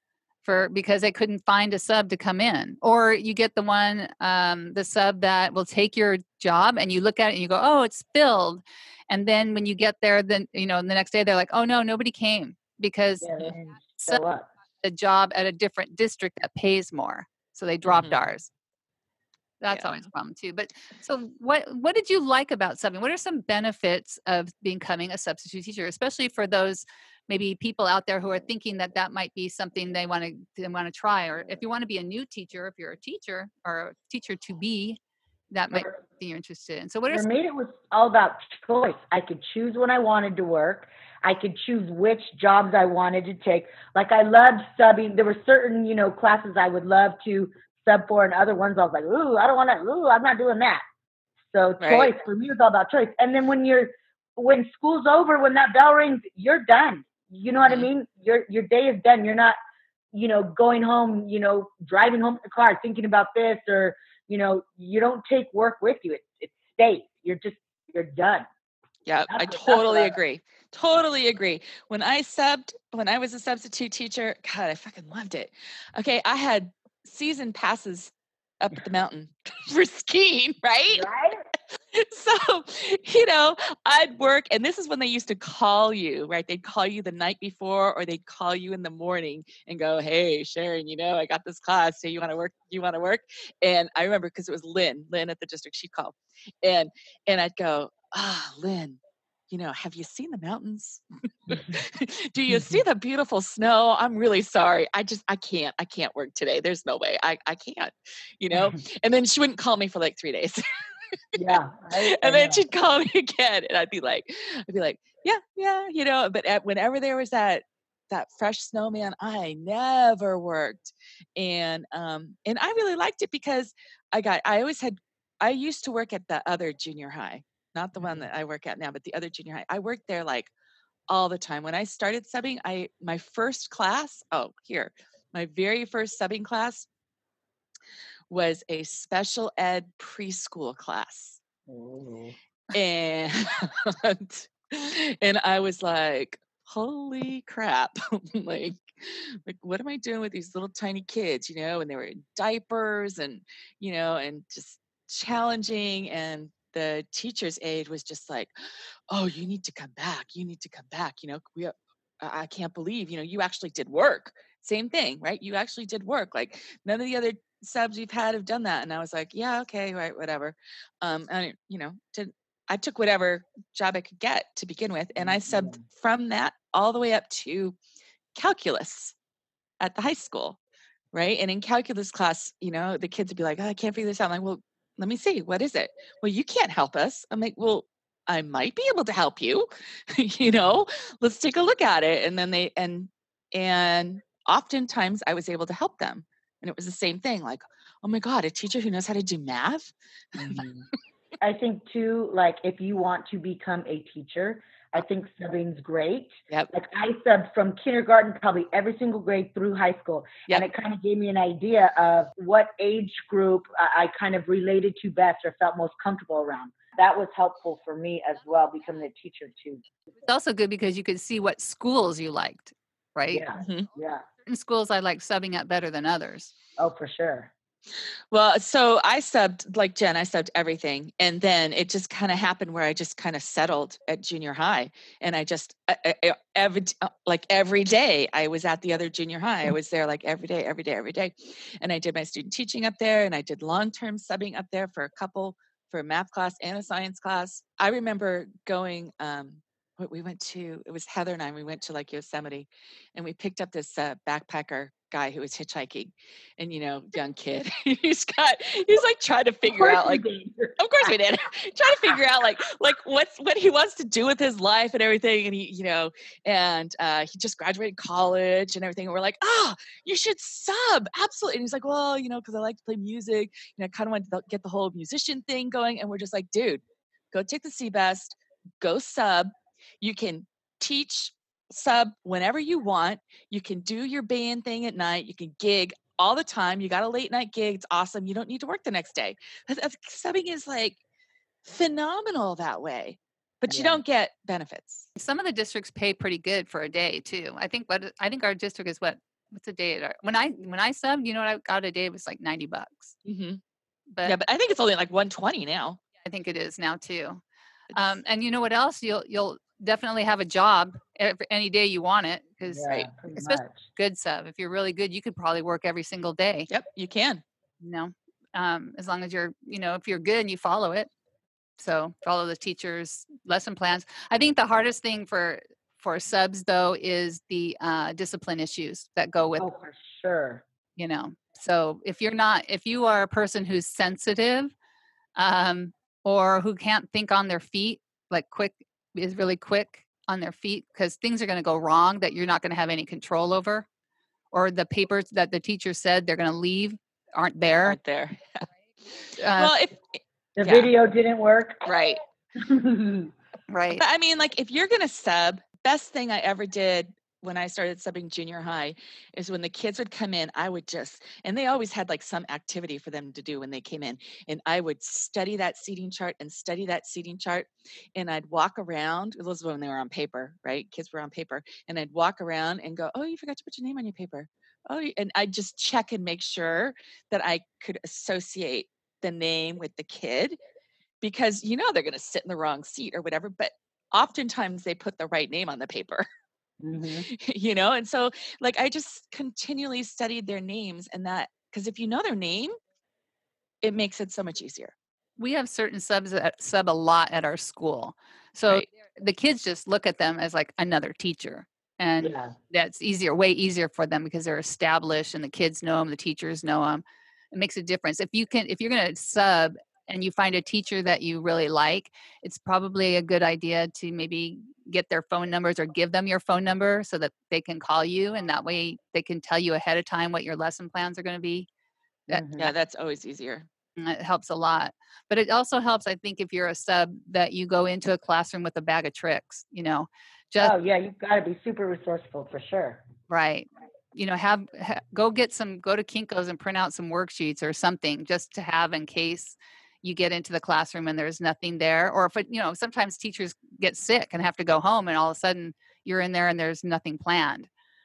for because they couldn't find a sub to come in, or you get the one um the sub that will take your job and you look at it and you go, oh, it's filled, and then when you get there, then you know the next day they're like, oh no, nobody came because Yeah, they didn't sub show up. a job at a different district that pays more, so they dropped Mhm. ours. That's Yeah. always a problem too. But so what what did you like about subbing? What are some benefits of becoming a substitute teacher, especially for those maybe people out there who are thinking that that might be something they want to they want to try, or if you want to be a new teacher, if you're a teacher or a teacher to be, that might be something you're interested in. So what are For some, me, it was all about choice. I could choose when I wanted to work. I could choose which jobs I wanted to take. Like I loved subbing. There were certain, you know, classes I would love to sub for, and other ones I was like, ooh, I don't want to. Ooh, I'm not doing that. So Right. choice for me was all about choice. And then when you're when school's over, when that bell rings, you're done. You know what Mhm. I mean? Your your day is done. You're not, you know, going home, you know, driving home in the car thinking about this, or you know, you don't take work with you. It it stays. You're just you're done. Yeah, That's I what- that's totally what I- agree. Totally agree. When I subbed, when I was a substitute teacher, God, I fucking loved it. Okay, I had season passes up at the mountain for skiing, right? Right? So, you know, I'd work, and this is when they used to call you, right? They'd call you the night before, or they'd call you in the morning and go, hey, Sharon, you know, I got this class. So you want to work? You want to work? And I remember because it was Lynn, Lynn at the district, she called. And and I'd go, ah, Lynn, you know, have you seen the mountains? Do you see the beautiful snow? I'm really sorry. I just, I can't, I can't work today. There's no way. I, I can't, you know? And then she wouldn't call me for like three days. Yeah. Right? And I then know. she'd call me again, and I'd be like, I'd be like, yeah, yeah, you know. But at, whenever there was that that fresh snow, man, I never worked, and um, and I really liked it because I got, I always had, I used to work at the other junior high, not the one that I work at now, but the other junior high. I worked there like all the time. When I started subbing, I my first class, oh here, my very first subbing class was a special ed preschool class. Ooh. And and I was like, holy crap. Like, like, what am I doing with these little tiny kids, you know? And they were in diapers and, you know, and just challenging. And the teacher's aide was just like, oh, you need to come back. You need to come back. You know, we, I I can't believe, you know, you actually did work. Same thing, right? You actually did work. Like none of the other subs we've had have done that. And I was like, yeah, okay, right, whatever. Um, and you know, did I took whatever job I could get to begin with, and I subbed Mhm. from that all the way up to calculus at the high school, right? And in calculus class, you know, the kids would be like, oh, I can't figure this out. I'm like, well, let me see, what is it? Well, you can't help us. I'm like, well, I might be able to help you, you know, let's take a look at it. And then they, and, and oftentimes I was able to help them. And it was the same thing, like, oh my God, a teacher who knows how to do math. Mhm. I think too, like if you want to become a teacher, I think subbing's great. Yep. Like I subbed from kindergarten, probably every single grade through high school. Yep. And it kind of gave me an idea of what age group I, I kind of related to best or felt most comfortable around. That was helpful for me as well, becoming a teacher too. It's also good because you could see what schools you liked, right? Yeah. Mhm. Yeah. Certain schools I like subbing at better than others. Oh, for sure. Well, so I subbed, like Jen, I subbed everything. And then it just kind of happened where I just kind of settled at junior high. And I just, I, I, every, like every day I was at the other junior high. I was there like every day, every day, every day. And I did my student teaching up there, and I did long-term subbing up there for a couple, for a math class and a science class. I remember going, um, what we went to, it was Heather and I, we went to like Yosemite, and we picked up this uh, backpacker guy who was hitchhiking, and you know, young kid. he's got he's like trying to figure out like of course we did trying to figure out like like what's what he wants to do with his life and everything. And he, you know, and uh he just graduated college and everything, and we're like, oh, you should sub, absolutely. And he's like, well, you know, because I like to play music, you know, I kind of want to get the whole musician thing going. And we're just like, dude, go take the C-Best, go sub. You can teach sub whenever you want. You can do your band thing at night. You can gig all the time. You got a late night gig. It's awesome. You don't need to work the next day. That's- that's- Subbing is like phenomenal that way, but you Yeah. don't get benefits. Some of the districts pay pretty good for a day too. I think what I think our district is what what's a day at our, when I when I subbed, you know what I got a day was like ninety bucks. Mm-hmm. But Yeah, but I think it's only like one twenty now. I think it is now too. It's, Um, and you know what else? You'll you'll definitely have a job every, any day you want it, because Yeah, right. pretty especially much. good sub. If you're really good, you could probably work every single day. yep, you can. You know, um, as long as you're, you know, if you're good and you follow it. So follow the teacher's lesson plans. I think the hardest thing for for subs though is the uh, discipline issues that go with, Oh, for sure. you know. So if you're not, if you are a person who's sensitive, um, or who can't think on their feet, like quick is really quick on their feet because things are going to go wrong that you're not going to have any control over, or the papers that the teacher said they're going to leave aren't there. Right there. Uh, Well, if The yeah. video didn't work. right. right. But I mean, like, if you're gonna sub, best thing I ever did when I started subbing junior high is when the kids would come in, I would just, and they always had like some activity for them to do when they came in, and I would study that seating chart and study that seating chart, and I'd walk around. This was when they were on paper, right? Kids were on paper, and I'd walk around and go, "Oh, you forgot to put your name on your paper." Oh, y- and I'd just check and make sure that I could associate the name with the kid, because you know they're going to sit in the wrong seat or whatever, but oftentimes they put the right name on the paper. hmm You know, and so like I just continually studied their names, and that, because if you know their name, it makes it so much easier. We have certain subs that sub a lot at our school, so Right. the kids just look at them as like another teacher, and Yeah. that's easier, way easier for them because they're established and the kids know them, the teachers know them. It makes a difference. If you can, if you're going to sub and you find a teacher that you really like, it's probably a good idea to maybe get their phone numbers or give them your phone number so that they can call you, and that way they can tell you ahead of time what your lesson plans are going to be. That Mhm. Yeah, that's always easier. it helps a lot. But it also helps, I think, if you're a sub, that you go into a classroom with a bag of tricks, you know, just Oh yeah, you've got to be super resourceful for sure. right. You know, have, ha, go get some, go to Kinko's and print out some worksheets or something just to have in case you get into the classroom and there's nothing there. Or if it, you know, sometimes teachers get sick and have to go home and all of a sudden you're in there and there's nothing planned.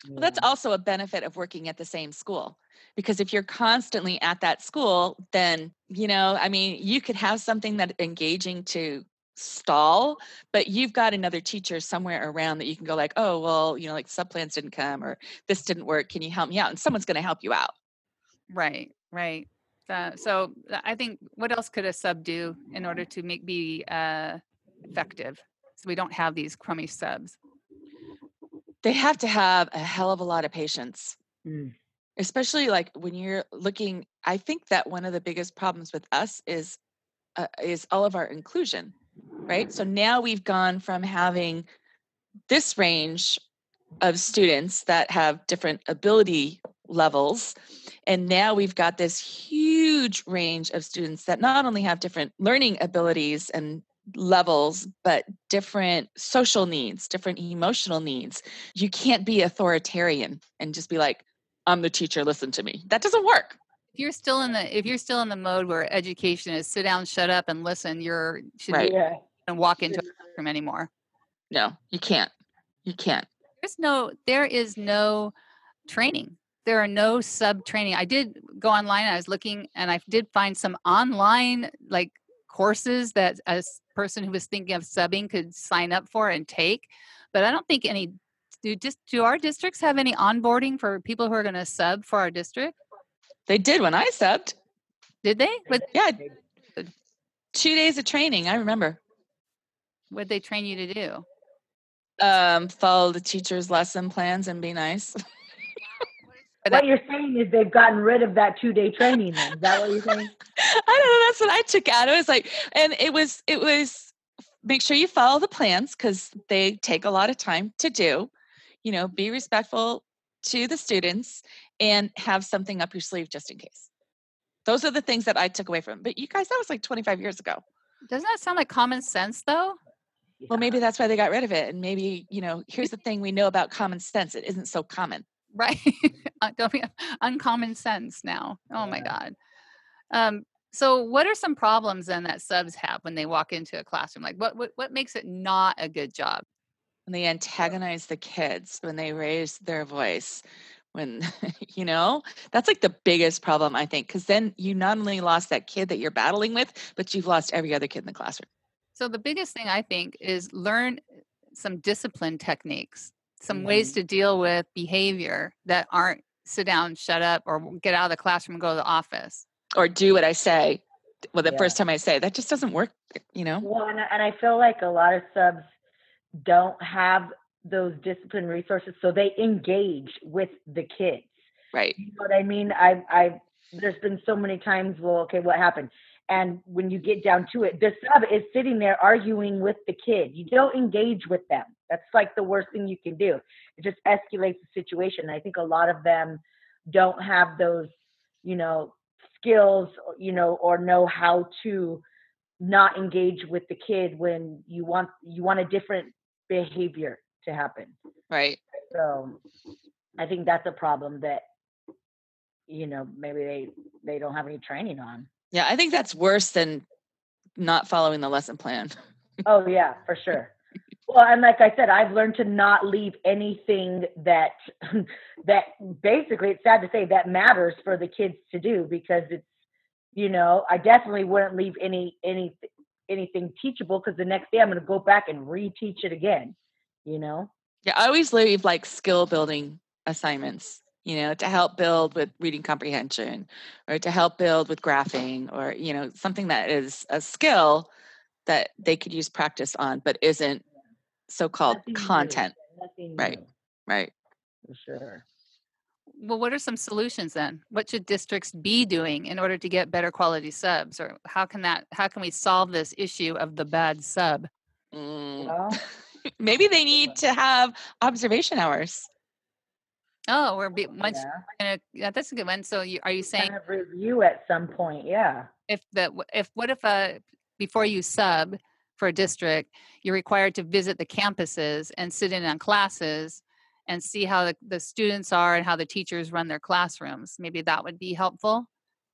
Well, that's Yeah. also a benefit of working at the same school, because if you're constantly at that school, then, you know, I mean, you could have something that engaging to stall, but you've got another teacher somewhere around that you can go like, oh, well, you know, like sub plans didn't come or this didn't work. Can you help me out? And someone's going to help you out. Right, right. Uh, so th- I think what else could a sub do in order to make be uh, effective, so we don't have these crummy subs? They have to have a hell of a lot of patience, Mm. especially like when you're looking. I think that one of the biggest problems with us is uh, is all of our inclusion, right? So now we've gone from having this range of students that have different ability levels, and now we've got this huge range of students that not only have different learning abilities and levels, but different social needs, different emotional needs. You can't be authoritarian and just be like, I'm the teacher, listen to me. That doesn't work. If you're still in the if you're still in the mode where education is sit down, shut up, and listen, you're should Right. be Yeah. and walk into a classroom anymore. No, you can't. You can't. There's no there is no training. There are no sub training. I did go online. I was looking, and I did find some online like courses that a s- person who was thinking of subbing could sign up for and take. But I don't think any do just do our districts have any onboarding for people who are going to sub for our district? They did when I subbed. Did they? What Yeah, two days of training. I remember. what they train you to do? Um, follow the teacher's lesson plans and be nice. But What that- you're saying is they've gotten rid of that two day training then. Is that what you're saying? I don't know. That's what I took out. It was like, and it was, it was make sure you follow the plans because they take a lot of time to do. You know, be respectful to the students and have something up your sleeve just in case. Those are the things that I took away from. But you guys, that was like twenty-five years ago. doesn't that sound like common sense though? Well, maybe that's why they got rid of it. And maybe, you know, here's the thing we know about common sense. It isn't so common. Right. Uh, Don't be uncommon sense now. Oh my Yeah. God. Um, so what are some problems then that subs have when they walk into a classroom? Like what what, what makes it not a good job? When they antagonize the kids, when they raise their voice, when, you know, that's like the biggest problem, I think, because then you not only lost that kid that you're battling with, but you've lost every other kid in the classroom. So the biggest thing I think is learn some discipline techniques, some ways to deal with behavior that aren't sit down, shut up, or get out of the classroom and go to the office. Or do what I say. Well, the Yeah. first time I say, that just doesn't work, you know? Well, and I, and I feel like a lot of subs don't have those discipline resources, so they engage with the kids. Right. You know what I mean? I, I, there's been so many times. Well, okay, what happened? And when you get down to it, the sub is sitting there arguing with the kid. You don't engage with them. That's like the worst thing you can do. It just escalates the situation. And I think a lot of them don't have those, you know, skills, you know, or know how to not engage with the kid when you want you want a different behavior to happen. Right. So I think that's a problem that, you know, maybe they they don't have any training on. Yeah, I think that's worse than not following the lesson plan. Oh yeah, for sure. Well, and like I said, I've learned to not leave anything that that basically, it's sad to say, that matters for the kids to do, because it's, you know, I definitely wouldn't leave any any anything teachable, because the next day I'm going to go back and reteach it again, you know. Yeah, I always leave like skill building assignments, you know, to help build with reading comprehension or to help build with graphing or, you know, something that is a skill that they could use practice on, but isn't so-called Nothing new. content. Nothing Right. new, Right. for sure. Well, what are some solutions then? What should districts be doing in order to get better quality subs? Or how can that how can we solve this issue of the bad sub? Mm. Well, Maybe they need to have observation hours. Oh, we're be, once yeah, we're gonna, yeah, that's a good one. So you, are you saying kind of review at some point. Yeah. if the if what if uh before you sub for a district, you're required to visit the campuses and sit in on classes and see how the, the students are and how the teachers run their classrooms? Maybe that would be helpful.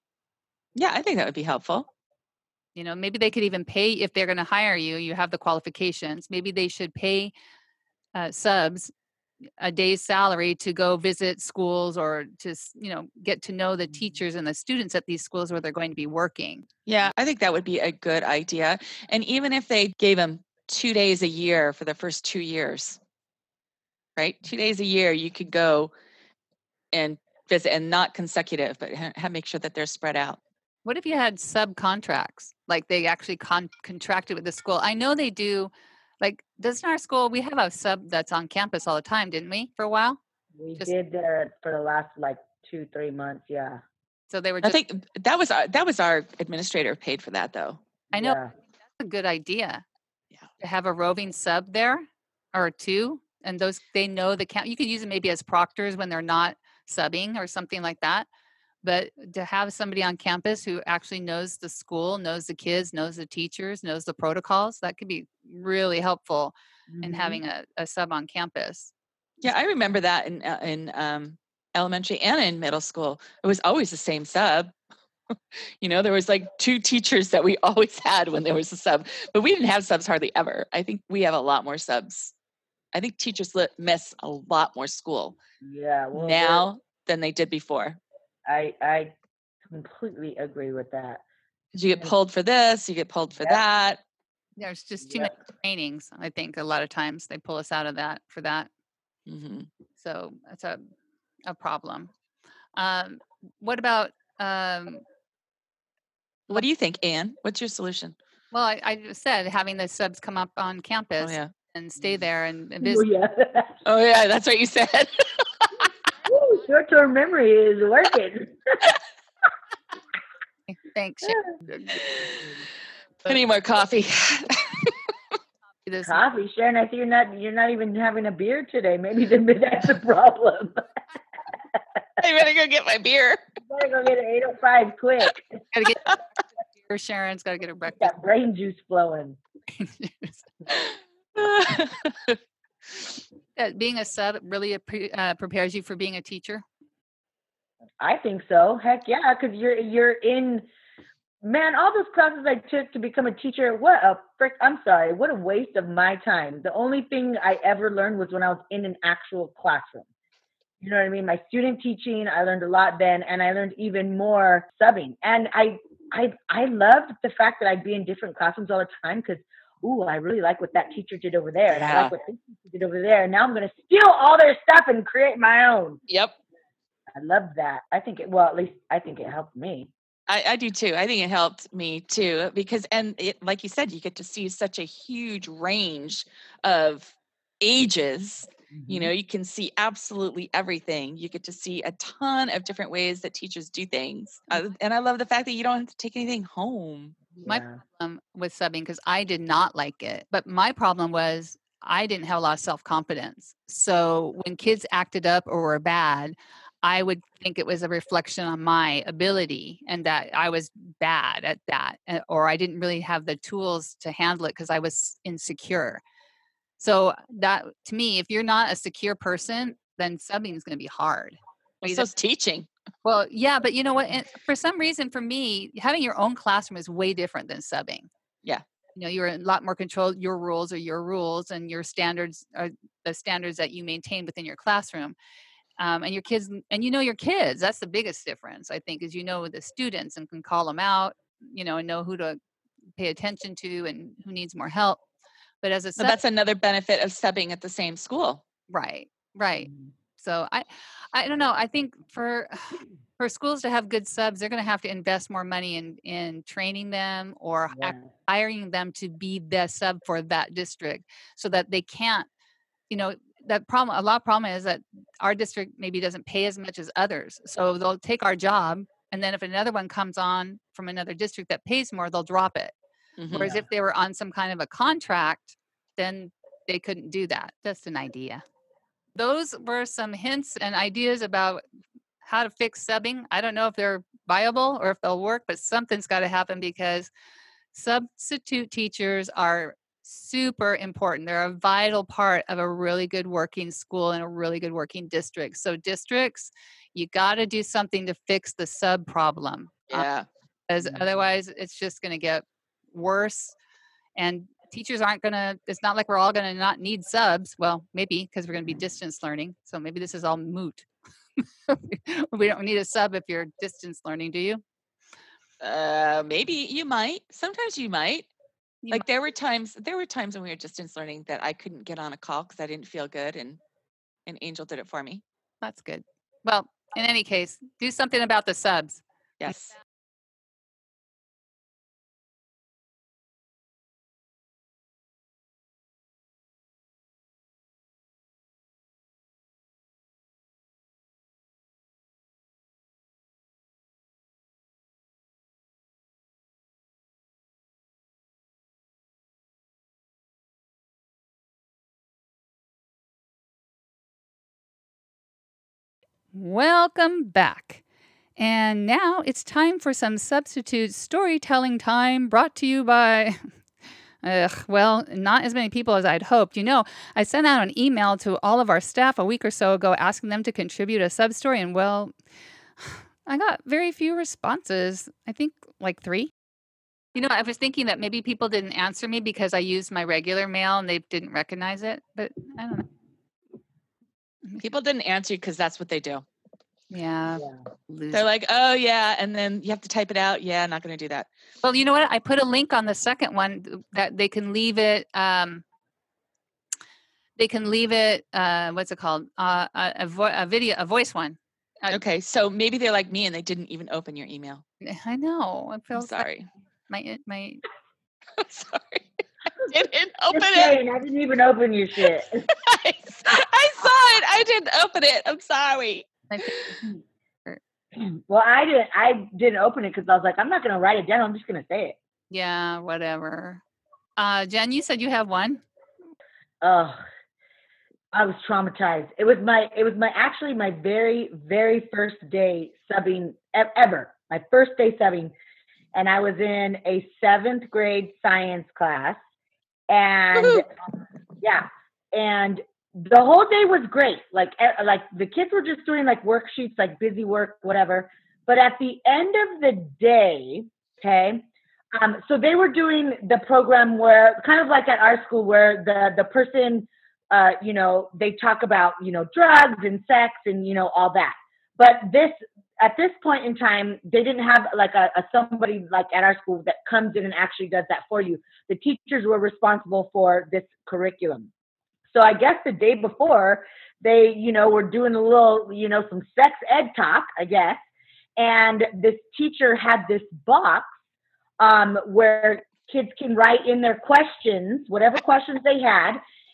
Yeah, I think that would be helpful. You know, maybe they could even pay if they're going to hire you. You have the qualifications. Maybe they should pay uh, subs a day's salary to go visit schools or to, you know, get to know the teachers and the students at these schools where they're going to be working. Yeah, I think that would be a good idea. And even if they gave them two days a year for the first two years, right? Two days a year, you could go and visit, and not consecutive, but ha- ha- make sure that they're spread out. What if you had subcontracts? Like they actually con- contracted with the school? I know they do. Like, doesn't our school, we have a sub that's on campus all the time, didn't we, for a while? We Just- did uh, for the last like two, three months. Yeah. So they were I just, think that was our, that was our administrator paid for that, though. I know Yeah. that's a good idea. Yeah. To have a roving sub there or two, and those, they know the count. You could use them maybe as proctors when they're not subbing or something like that. But to have somebody on campus who actually knows the school, knows the kids, knows the teachers, knows the protocols, that could be really helpful in Mhm. having a, a sub on campus. Yeah, I remember that in uh, in um, elementary and in middle school. It was always the same sub. You know, there was like two teachers that we always had when there was a sub, but we didn't have subs hardly ever. I think we have a lot more subs. I think teachers li- miss a lot more school Yeah. Well, now than they did before. I I completely agree with that. 'Cause you get pulled for this, you get pulled for Yep. that. There's just too Yep. many trainings. I think a lot of times they pull us out of that for that. hmm So that's a, a problem. Um, what about, um, What do you think, Anne? What's your solution? well, I, I just said having the subs come up on Oh campus yeah. and stay there and, and Oh, visit. yeah. Oh yeah, that's what you said. Woo, short-term memory is working. Thanks. Sharon. I need more coffee. This- Coffee, Sharon. I see you're not you're not even having a beer today. Maybe the, that's a problem. I better go get my beer. You better go get an eight oh five quick. Gotta get her, Sharon's got to get her Get breakfast. that brain juice flowing. Yeah, being a sub really a pre- uh, prepares you for being a teacher. I think so. Heck yeah, because you're you're in. Man, all those classes I took to become a teacher, what a frick, I'm sorry, what a waste of my time. The only thing I ever learned was when I was in an actual classroom. You know what I mean? My student teaching, I learned a lot then, and I learned even more subbing. And I I I loved the fact that I'd be in different classrooms all the time because, ooh, I really like what that teacher did over there, and I Yeah. like what this teacher did over there, and now I'm going to steal all their stuff and create my own. Yep. I love that. I think it, well, at least I think it helped me. I, I do too. I think it helped me too because, and it, like you said, you get to see such a huge range of ages. You know, you can see absolutely everything. You get to see a ton of different ways that teachers do things. Uh, and I love the fact that you don't have to take anything home. My Yeah. problem with subbing, because I did not like it, but my problem was I didn't have a lot of self-confidence. So when kids acted up or were bad, I would think it was a reflection on my ability and that I was bad at that, uh, or I didn't really have the tools to handle it because I was insecure. So that, to me, if you're not a secure person, then subbing is going to be hard. Well, Either- so it's teaching. Well, yeah, but you know what? And for some reason, for me, having your own classroom is way different than subbing. Yeah. You know, you're a lot more control. Your rules are your rules, and your standards are the standards that you maintain within your classroom. Um, and your kids, and you know your kids. That's the biggest difference, I think, is you know the students and can call them out. You know, and know who to pay attention to and who needs more help. But as a So sub, that's another benefit of subbing at the same school. right, right. Mhm. So I, I don't know. I think for for schools to have good subs, they're going to have to invest more money in in training them or Yeah. ac- hiring them to be the sub for that district, so that they can't. You know, that problem. A lot of problem is that our district maybe doesn't pay as much as others, so they'll take our job, and then if another one comes on from another district that pays more, they'll drop it. Mhm. Whereas if they were on some kind of a contract, then they couldn't do that. Just an idea. Those were some hints and ideas about how to fix subbing. I don't know if they're viable or if they'll work, but something's got to happen because substitute teachers are super important. They're a vital part of a really good working school and a really good working district. So districts, you got to do something to fix the sub problem. Um, Yeah. because Mhm. otherwise it's just going to get worse. And teachers aren't going to, it's not like we're all going to not need subs. Well, maybe because we're going to be distance learning. So maybe this is all moot. We don't need a sub if you're distance learning, do you? Uh, maybe you might. Sometimes you might. You like might. there were times, there were times when we were distance learning that I couldn't get on a call because I didn't feel good, and and Angel did it for me. That's good. Well, in any case, do something about the subs. Yes. Welcome back. And now it's time for some substitute storytelling time brought to you by, ugh, well, not as many people as I'd hoped. You know, I sent out an email to all of our staff a week or so ago asking them to contribute a sub story. And well, I got very few responses. I think like three. You know, I was thinking that maybe people didn't answer me because I used my regular mail and they didn't recognize it. But I don't know. People didn't answer you because that's what they do. Yeah. Yeah. They're like, oh yeah, and then you have to type it out. Yeah, not going to do that. Well, you know what? I put a link on the second one that they can leave it. Um, they can leave it. Uh, what's it called? Uh, a, a, vo- a video, a voice one. Uh, Okay, so maybe they're like me and they didn't even open your email. I know. I feel I'm sorry. My my. I'm sorry. I didn't open Just it. saying, I didn't even open your shit. I, I saw it. I didn't open it. I'm sorry. my Well, I didn't. I didn't open it because I was like, I'm not going to write it down. I'm just going to say it. yeah, whatever. Uh, Jen, you said you have one. Oh, I was traumatized. It was my. It was my actually my very very first day subbing e- ever. My first day subbing, and I was in a seventh grade science class, and Woohoo. yeah, and the whole day was great. Like, e- like the kids were just doing like worksheets, like busy work, whatever. But at the end of the day, okay, um, so they were doing the program where, kind of like at our school, where the the person, uh, you know, they talk about, you know, drugs and sex and, you know, all that. But this, at this point in time, they didn't have like a, a somebody like at our school that comes in and actually does that for you. The teachers were responsible for this curriculum. So I guess the day before, they, you know, were doing a little, you know, some sex ed talk, I guess. And this teacher had this box um, where kids can write in their questions, whatever questions they had,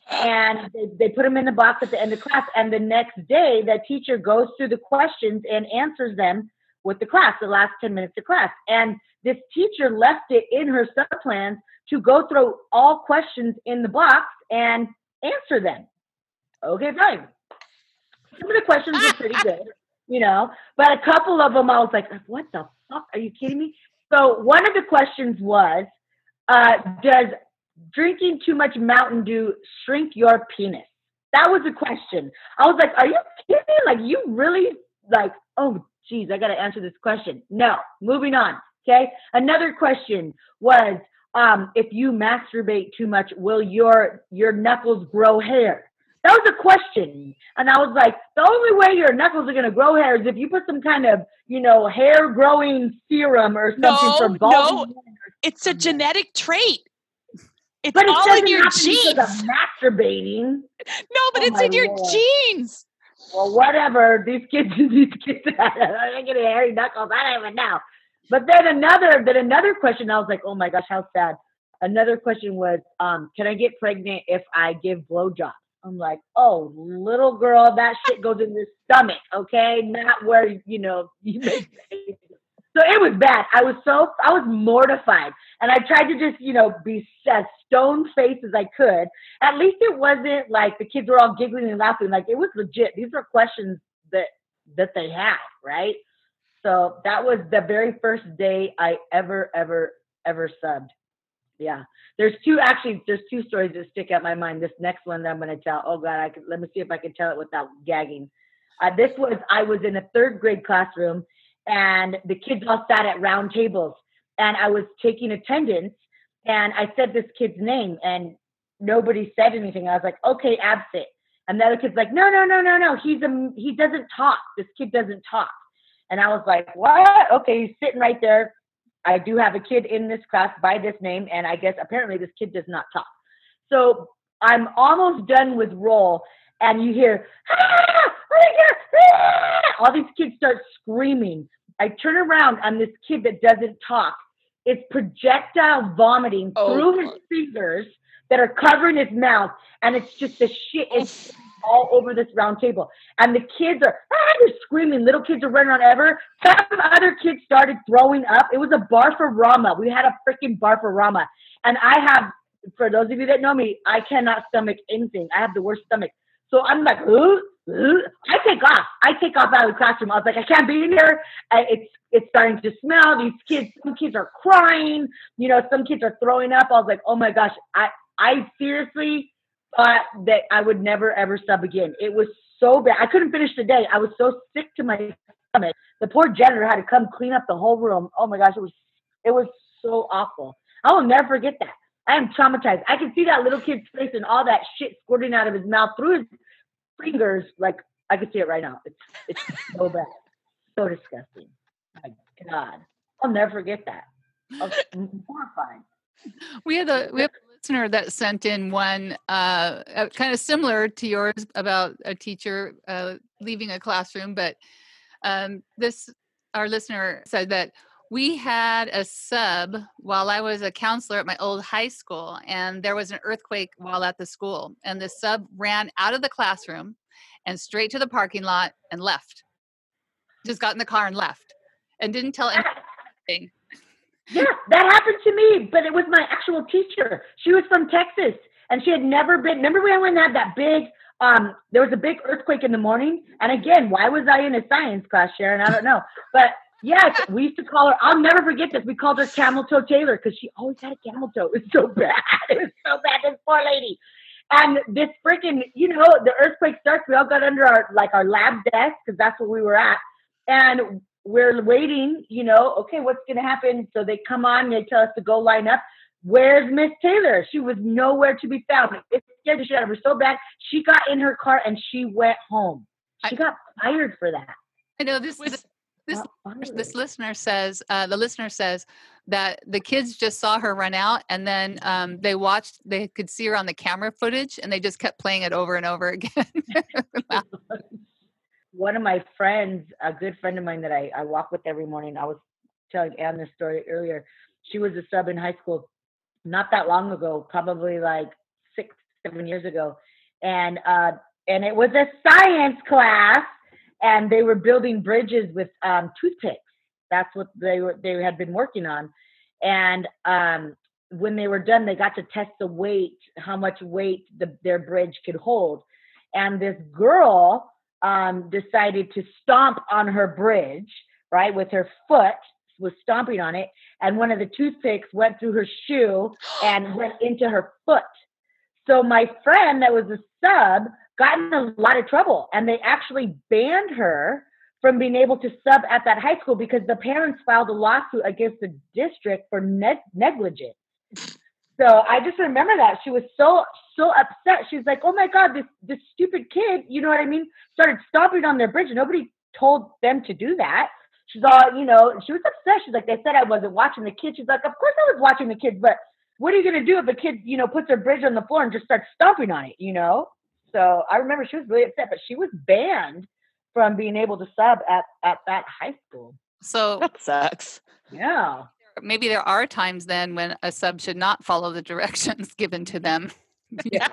and they, they put them in the box at the end of class. And the next day, the teacher goes through the questions and answers them with the class, the last ten minutes of class. And this teacher left it in her sub plans to go through all questions in the box and answer them. Okay, fine. Some of the questions were pretty good, you know, but a couple of them I was like, what the fuck? Are you kidding me? So one of the questions was, uh, does drinking too much Mountain Dew shrink your penis? That was the question. I was like, are you kidding me? Like, you really, like, oh, geez, I got to answer this question. No, moving on. Okay. Another question was, um, if you masturbate too much, will your your knuckles grow hair? That was a question. And I was like, the only way your knuckles are going to grow hair is if you put some kind of, you know, hair growing serum or something No, for balding. no, it's a genetic trait. It's But it all doesn't in your happen genes. because of masturbating. No, but Oh it's my in your Lord. genes. Well, whatever. These kids, these kids, I get hairy knuckles. I don't even know. But then another, then another question. I was like, oh my gosh, how sad. Another question was, um, can I get pregnant if I give blowjobs? I'm like, oh, little girl, that shit goes in your stomach, okay? Not where, you know, you make. So it was bad. I was so, I was mortified. And I tried to just, you know, be as stone faced as I could. At least it wasn't like the kids were all giggling and laughing. Like, it was legit. These were questions that, that they had, right? So that was the very first day I ever, ever, ever subbed. Yeah. There's two, actually, there's two stories that stick out in my mind. This next one that I'm going to tell. Oh God, I could, let me see if I can tell it without gagging. Uh, this was, I was in a third grade classroom and the kids all sat at round tables and I was taking attendance And I said this kid's name and nobody said anything. I was like, okay, absent. And the other kid's like, no, no, no, no, no. He's a, he doesn't talk. This kid doesn't talk. And I was like, what? Okay, he's sitting right there. I do have a kid in this class by this name. And I guess apparently this kid does not talk. So I'm almost done with roll. And you hear, ah, ah, all these kids start screaming. I turn around and this kid that doesn't talk is projectile vomiting Oh, through his God. fingers that are covering his mouth. And it's just the shit is all over this round table. And the kids are, ah, they're screaming. Little kids are running around ever. Some other kids started throwing up. It was a barfarama. We had a freaking barfarama. And I have, for those of you that know me, I cannot stomach anything. I have the worst stomach. So I'm like, ooh, ooh. I take off. I take off out of the classroom. I was like, I can't be in here. I, it's it's starting to smell. These kids, some kids are crying. You know, some kids are throwing up. I was like, oh my gosh, I I seriously thought that I would never ever sub again. It was so bad. I couldn't finish the day. I was so sick to my stomach. The poor janitor had to come clean up the whole room. Oh my gosh, it was it was so awful. I will never forget that. I am traumatized. I can see that little kid's face and all that shit squirting out of his mouth through his fingers. Like I can see it right now. It's it's so bad, so disgusting. My God, I'll never forget that. I was horrified. We had a we have a listener that sent in one uh, uh, kind of similar to yours about a teacher uh, leaving a classroom, but um, this our listener said that we had a sub while I was a counselor at my old high school, and there was an earthquake while at the school, and the sub ran out of the classroom and straight to the parking lot and left. Just got in the car and left, and didn't tell anything. Yeah, that happened to me, but it was my actual teacher. She was from Texas, and she had never been. Remember when we had that big, um, there was a big earthquake in the morning? And again, why was I in a science class, Sharon? I don't know. But yes, we used to call her, I'll never forget this. We called her Camel Toe Taylor because she always had a camel toe. It was so bad. It was so bad, this poor lady. And this freaking, you know, the earthquake starts. We all got under our, like our lab desk because that's where we were at. And we're waiting, you know, okay, what's going to happen? So they come on, they tell us to go line up. Where's Miss Taylor? She was nowhere to be found. It scared the shit out of her so bad. She got in her car and she went home. She I, got fired for that. I know this this this, this listener says, uh, the listener says that the kids just saw her run out, and then um, they watched, they could see her on the camera footage, and they just kept playing it over and over again. One of my friends, a good friend of mine that I, I walk with every morning, I was telling Anne this story earlier. She was a sub in high school not that long ago, probably like six, seven years ago. And uh, and it was a science class, and they were building bridges with um, toothpicks. That's what they were they had been working on. And um, when they were done, they got to test the weight, how much weight the, their bridge could hold. And this girl Um, decided to stomp on her bridge, right, with her foot, was stomping on it, and one of the toothpicks went through her shoe and went into her foot. So my friend that was a sub got in a lot of trouble, and they actually banned her from being able to sub at that high school because the parents filed a lawsuit against the district for ne- negligence. So I just remember that. She was so, so upset. She was like, oh my God, this, this stupid kid, you know what I mean, started stomping on their bridge. Nobody told them to do that. She's all, you know, she was upset. She's like, they said I wasn't watching the kids. She's like, of course I was watching the kids, but what are you going to do if a kid, you know, puts her bridge on the floor and just starts stomping on it, you know? So I remember she was really upset, but she was banned from being able to sub at, at that high school. So that sucks. Yeah. Maybe there are times then when a sub should not follow the directions given to them. Yeah.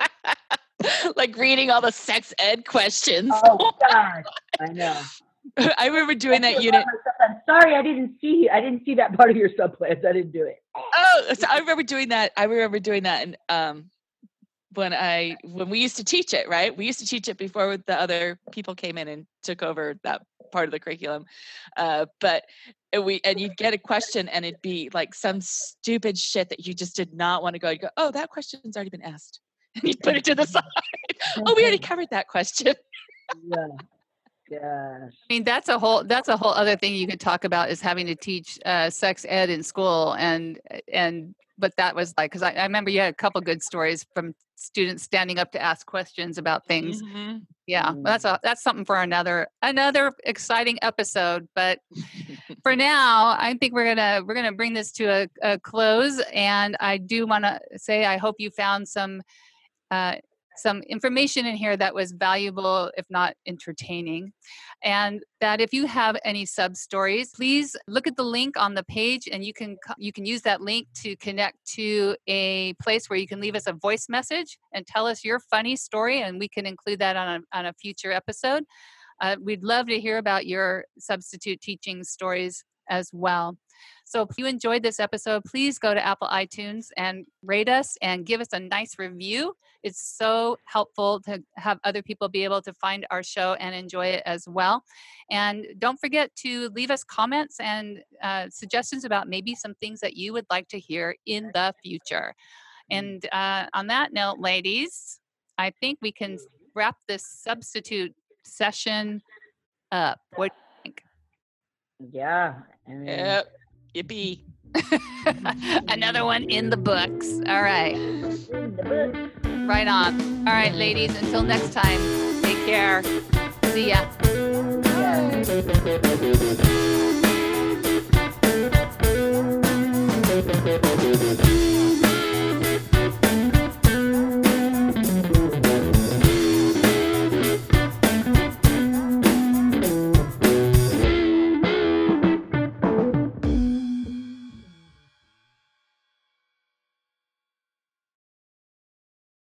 Like reading all the sex ed questions. Oh God, I know. I remember doing I that unit. I'm sorry, I didn't see. I didn't see that part of your sub plans. I didn't do it. Oh, so I remember doing that. I remember doing that, and um, when I when we used to teach it, right? We used to teach it before the other people came in and took over that part of the curriculum. Uh, but we and you'd get a question, and it'd be like some stupid shit that you just did not want to go. You go, oh, that question's already been asked, and you put it to the side. Oh, we already covered that question. Yeah. Gosh. I mean, that's a whole that's a whole other thing you could talk about is having to teach uh, sex ed in school, and and what that was like. Because I, I remember you had a couple good stories from students standing up to ask questions about things. Mm-hmm. Yeah, well, that's a, that's something for another another exciting episode. But for now, I think we're gonna we're gonna bring this to a, a close. And I do want to say I hope you found some uh, some information in here that was valuable, if not entertaining. And that if you have any sub stories, please look at the link on the page, and you can you can use that link to connect to a place where you can leave us a voice message and tell us your funny story, and we can include that on a, on a future episode. Uh, we'd love to hear about your substitute teaching stories as well. So if you enjoyed this episode, please go to Apple iTunes and rate us and give us a nice review. It's so helpful to have other people be able to find our show and enjoy it as well. And don't forget to leave us comments and uh, suggestions about maybe some things that you would like to hear in the future. And uh, on that note, ladies, I think we can wrap this substitute session up. What do you think? Yeah. I mean, Yep. Yippee. Another one in the books. All right. in the book. Right on. All right, ladies, until next time, take care. See ya. Yeah.